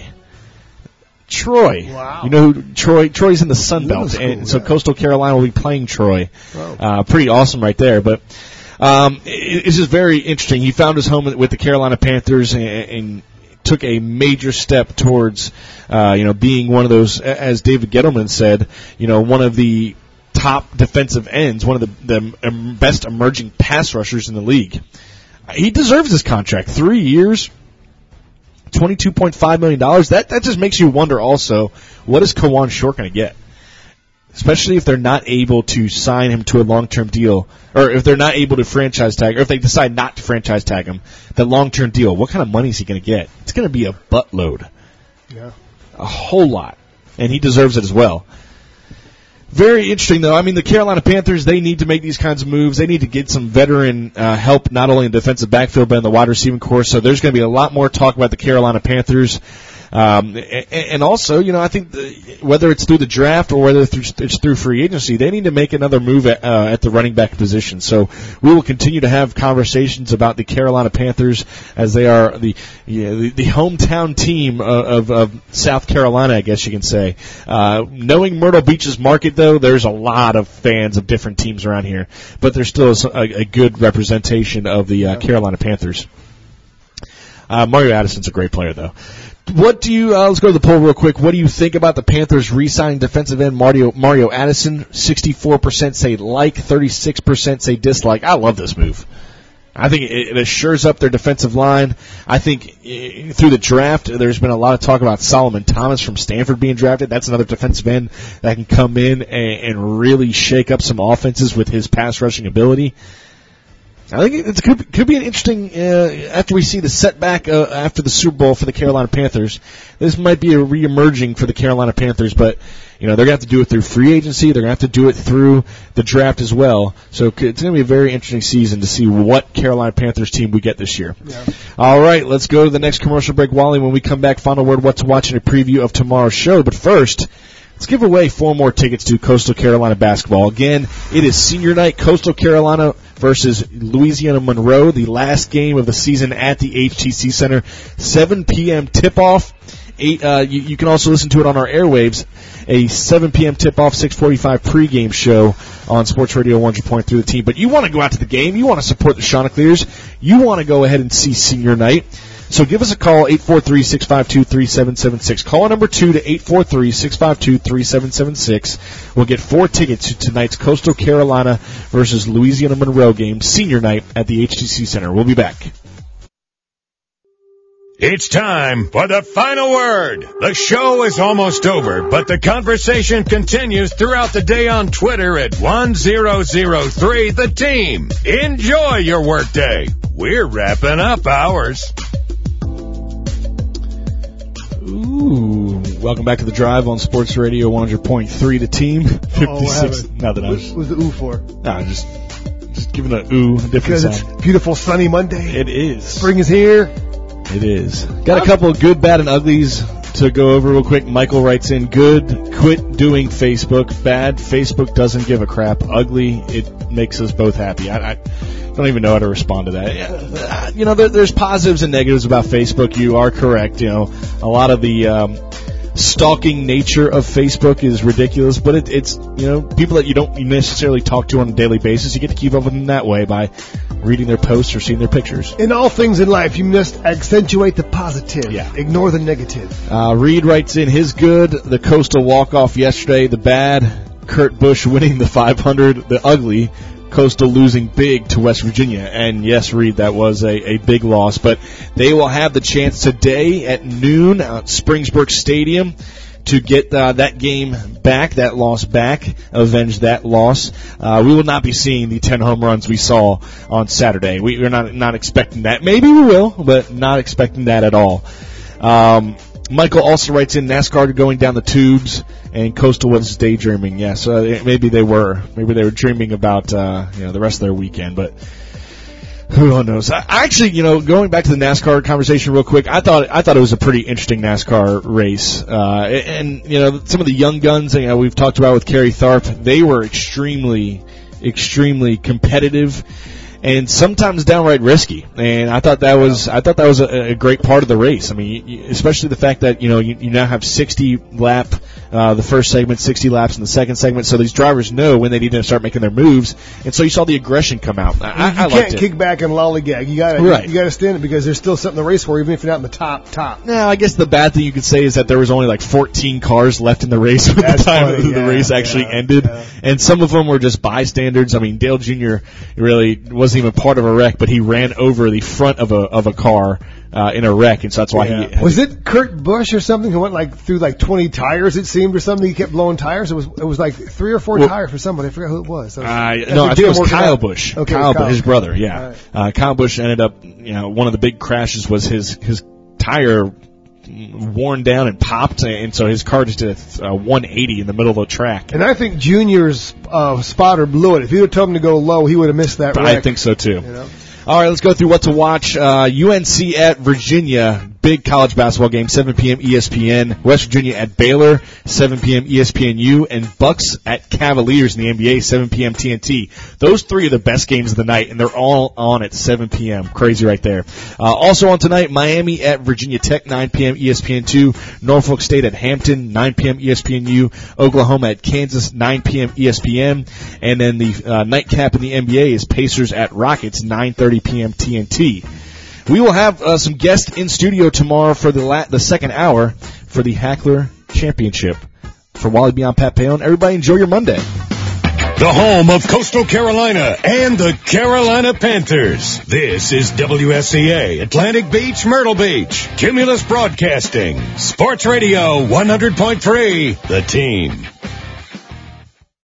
Wow. You know who Troy's in the Sun Belt, and so Coastal Carolina will be playing Troy. Wow. Pretty awesome right there, but it's just very interesting. He found his home with the Carolina Panthers and took a major step towards, being one of those, as David Gettleman said, one of the top defensive ends, one of the best emerging pass rushers in the league. He deserves this contract. 3 years, $22.5 million. That just makes you wonder also, what is Kawann Short going to get? Especially if they're not able to sign him to a long-term deal, or if they're not able to franchise tag, or if they decide not to franchise tag him, the long-term deal, what kind of money is he going to get? It's going to be a buttload. Yeah. A whole lot. And he deserves it as well. Very interesting, though. I mean, the Carolina Panthers, they need to make these kinds of moves. They need to get some veteran help, not only in the defensive backfield, but in the wide receiving corps. So there's going to be a lot more talk about the Carolina Panthers And also, I think whether it's through the draft or whether it's through free agency, they need to make another move at the running back position. So we will continue to have conversations about the Carolina Panthers as they are the hometown team of South Carolina, I guess you can say. Knowing Myrtle Beach's market, though, there's a lot of fans of different teams around here, but there's still a good representation of the Carolina Panthers. Mario Addison's a great player, though. What do you? Let's go to the poll real quick. What do you think about the Panthers re-signing defensive end Mario Addison? 64% say like, 36% say dislike. I love this move. I think it assures up their defensive line. I think through the draft, there's been a lot of talk about Solomon Thomas from Stanford being drafted. That's another defensive end that can come in and really shake up some offenses with his pass rushing ability. I think it could be an interesting, after we see the setback after the Super Bowl for the Carolina Panthers, this might be a re-emerging for the Carolina Panthers, but, they're going to have to do it through free agency, they're going to have to do it through the draft as well, so it's going to be a very interesting season to see what Carolina Panthers team we get this year. Yeah. All right, let's go to the next commercial break. Wally, when we come back, final word, what to watch, and a preview of tomorrow's show, but first, let's give away 4 more tickets to Coastal Carolina basketball. Again, it is senior night, Coastal Carolina versus Louisiana Monroe, the last game of the season at the HTC Center. 7 p.m. tip-off. You can also listen to it on our airwaves. A 7 p.m. tip-off, 6:45 pregame show on Sports Radio 100.3 The Team. But you want to go out to the game. You want to support the Chanticleers. You want to go ahead and see senior night. So give us a call, 843-652-3776. Call number 2 to 843-652-3776. We'll get 4 tickets to tonight's Coastal Carolina versus Louisiana Monroe game, senior night at the HTC Center. We'll be back. It's time for the final word. The show is almost over, but the conversation continues throughout the day on Twitter at 1003 The Team. Enjoy your workday. We're wrapping up ours. Ooh, welcome back to the Drive on Sports Radio 100.3 The Team. 56. Nothing else. What was the ooh for? Nah, just giving a ooh, a different because sound. It's beautiful sunny Monday. It is. Spring is here. It is. Got a couple of good, bad, and uglies to go over real quick. Michael writes in, good, quit doing Facebook. Bad, Facebook doesn't give a crap. Ugly, it makes us both happy. I don't even know how to respond to that. There's positives and negatives about Facebook. You are correct. A lot of the stalking nature of Facebook is ridiculous, but it's people that you don't necessarily talk to on a daily basis. You get to keep up with them that way by reading their posts or seeing their pictures. In all things in life, you must accentuate the positive. Yeah. Ignore the negative. Reed writes in his good, the Coastal walk-off yesterday. The bad, Kurt Busch winning the 500. The ugly, Coastal losing big to West Virginia. And yes, Reed, that was a big loss. But they will have the chance today at noon at Springsburg Stadium to get that game back, that loss back, avenge that loss. We will not be seeing the 10 home runs we saw on Saturday. We're not expecting that. Maybe we will, but not expecting that at all. Michael also writes in, NASCAR going down the tubes, and Coastal was daydreaming. Yeah, so maybe they were dreaming about the rest of their weekend, but who knows? Actually, going back to the NASCAR conversation real quick, I thought it was a pretty interesting NASCAR race. And some of the young guns, we've talked about with Kerry Tharp, they were extremely, extremely competitive and sometimes downright risky. And I thought that was a great part of the race. I mean, especially the fact that, you now have 60 lap, the first segment, 60 laps in the second segment, so these drivers know when they need to start making their moves, and so you saw the aggression come out. I liked it. You can't kick back and lollygag. You gotta stand it because there's still something to race for, even if you're not in the top. Now, I guess the bad thing you could say is that there was only like 14 cars left in the race by the time the race actually ended, and some of them were just bystanders. I mean, Dale Jr. really wasn't even part of a wreck, but he ran over the front of a car in a wreck, and so that's why he... Was it Kurt Busch or something who went through 20 tires, it seemed, or something? He kept blowing tires? It was like 3 or 4 tires for somebody. I forgot who it was. No, I think it was Kyle Busch. Okay, Kyle, his brother, yeah. Right. Kyle Busch ended up, one of the big crashes was his tire worn down and popped, and so his car just did a 180 in the middle of the track. And I think Junior's spotter blew it. If you'd have told him to go low, he would have missed that wreck. I think so, too. All right, let's go through what to watch. UNC at Virginia. big college basketball game, 7 p.m. ESPN. West Virginia at Baylor, 7 p.m. ESPNU. And Bucks at Cavaliers in the NBA, 7 p.m. TNT. Those three are the best games of the night, and they're all on at 7 p.m. Crazy right there. Also on tonight, Miami at Virginia Tech, 9 p.m. ESPN2. Norfolk State at Hampton, 9 p.m. ESPNU. Oklahoma at Kansas, 9 p.m. ESPN. And then the nightcap in the NBA is Pacers at Rockets, 9:30 p.m. TNT. We will have some guests in studio tomorrow for the second hour for the Hackler Championship. For Wally Beyond Pat Payon, everybody enjoy your Monday. The home of Coastal Carolina and the Carolina Panthers. This is WSCA, Atlantic Beach, Myrtle Beach. Cumulus Broadcasting. Sports Radio 100.3, The Team.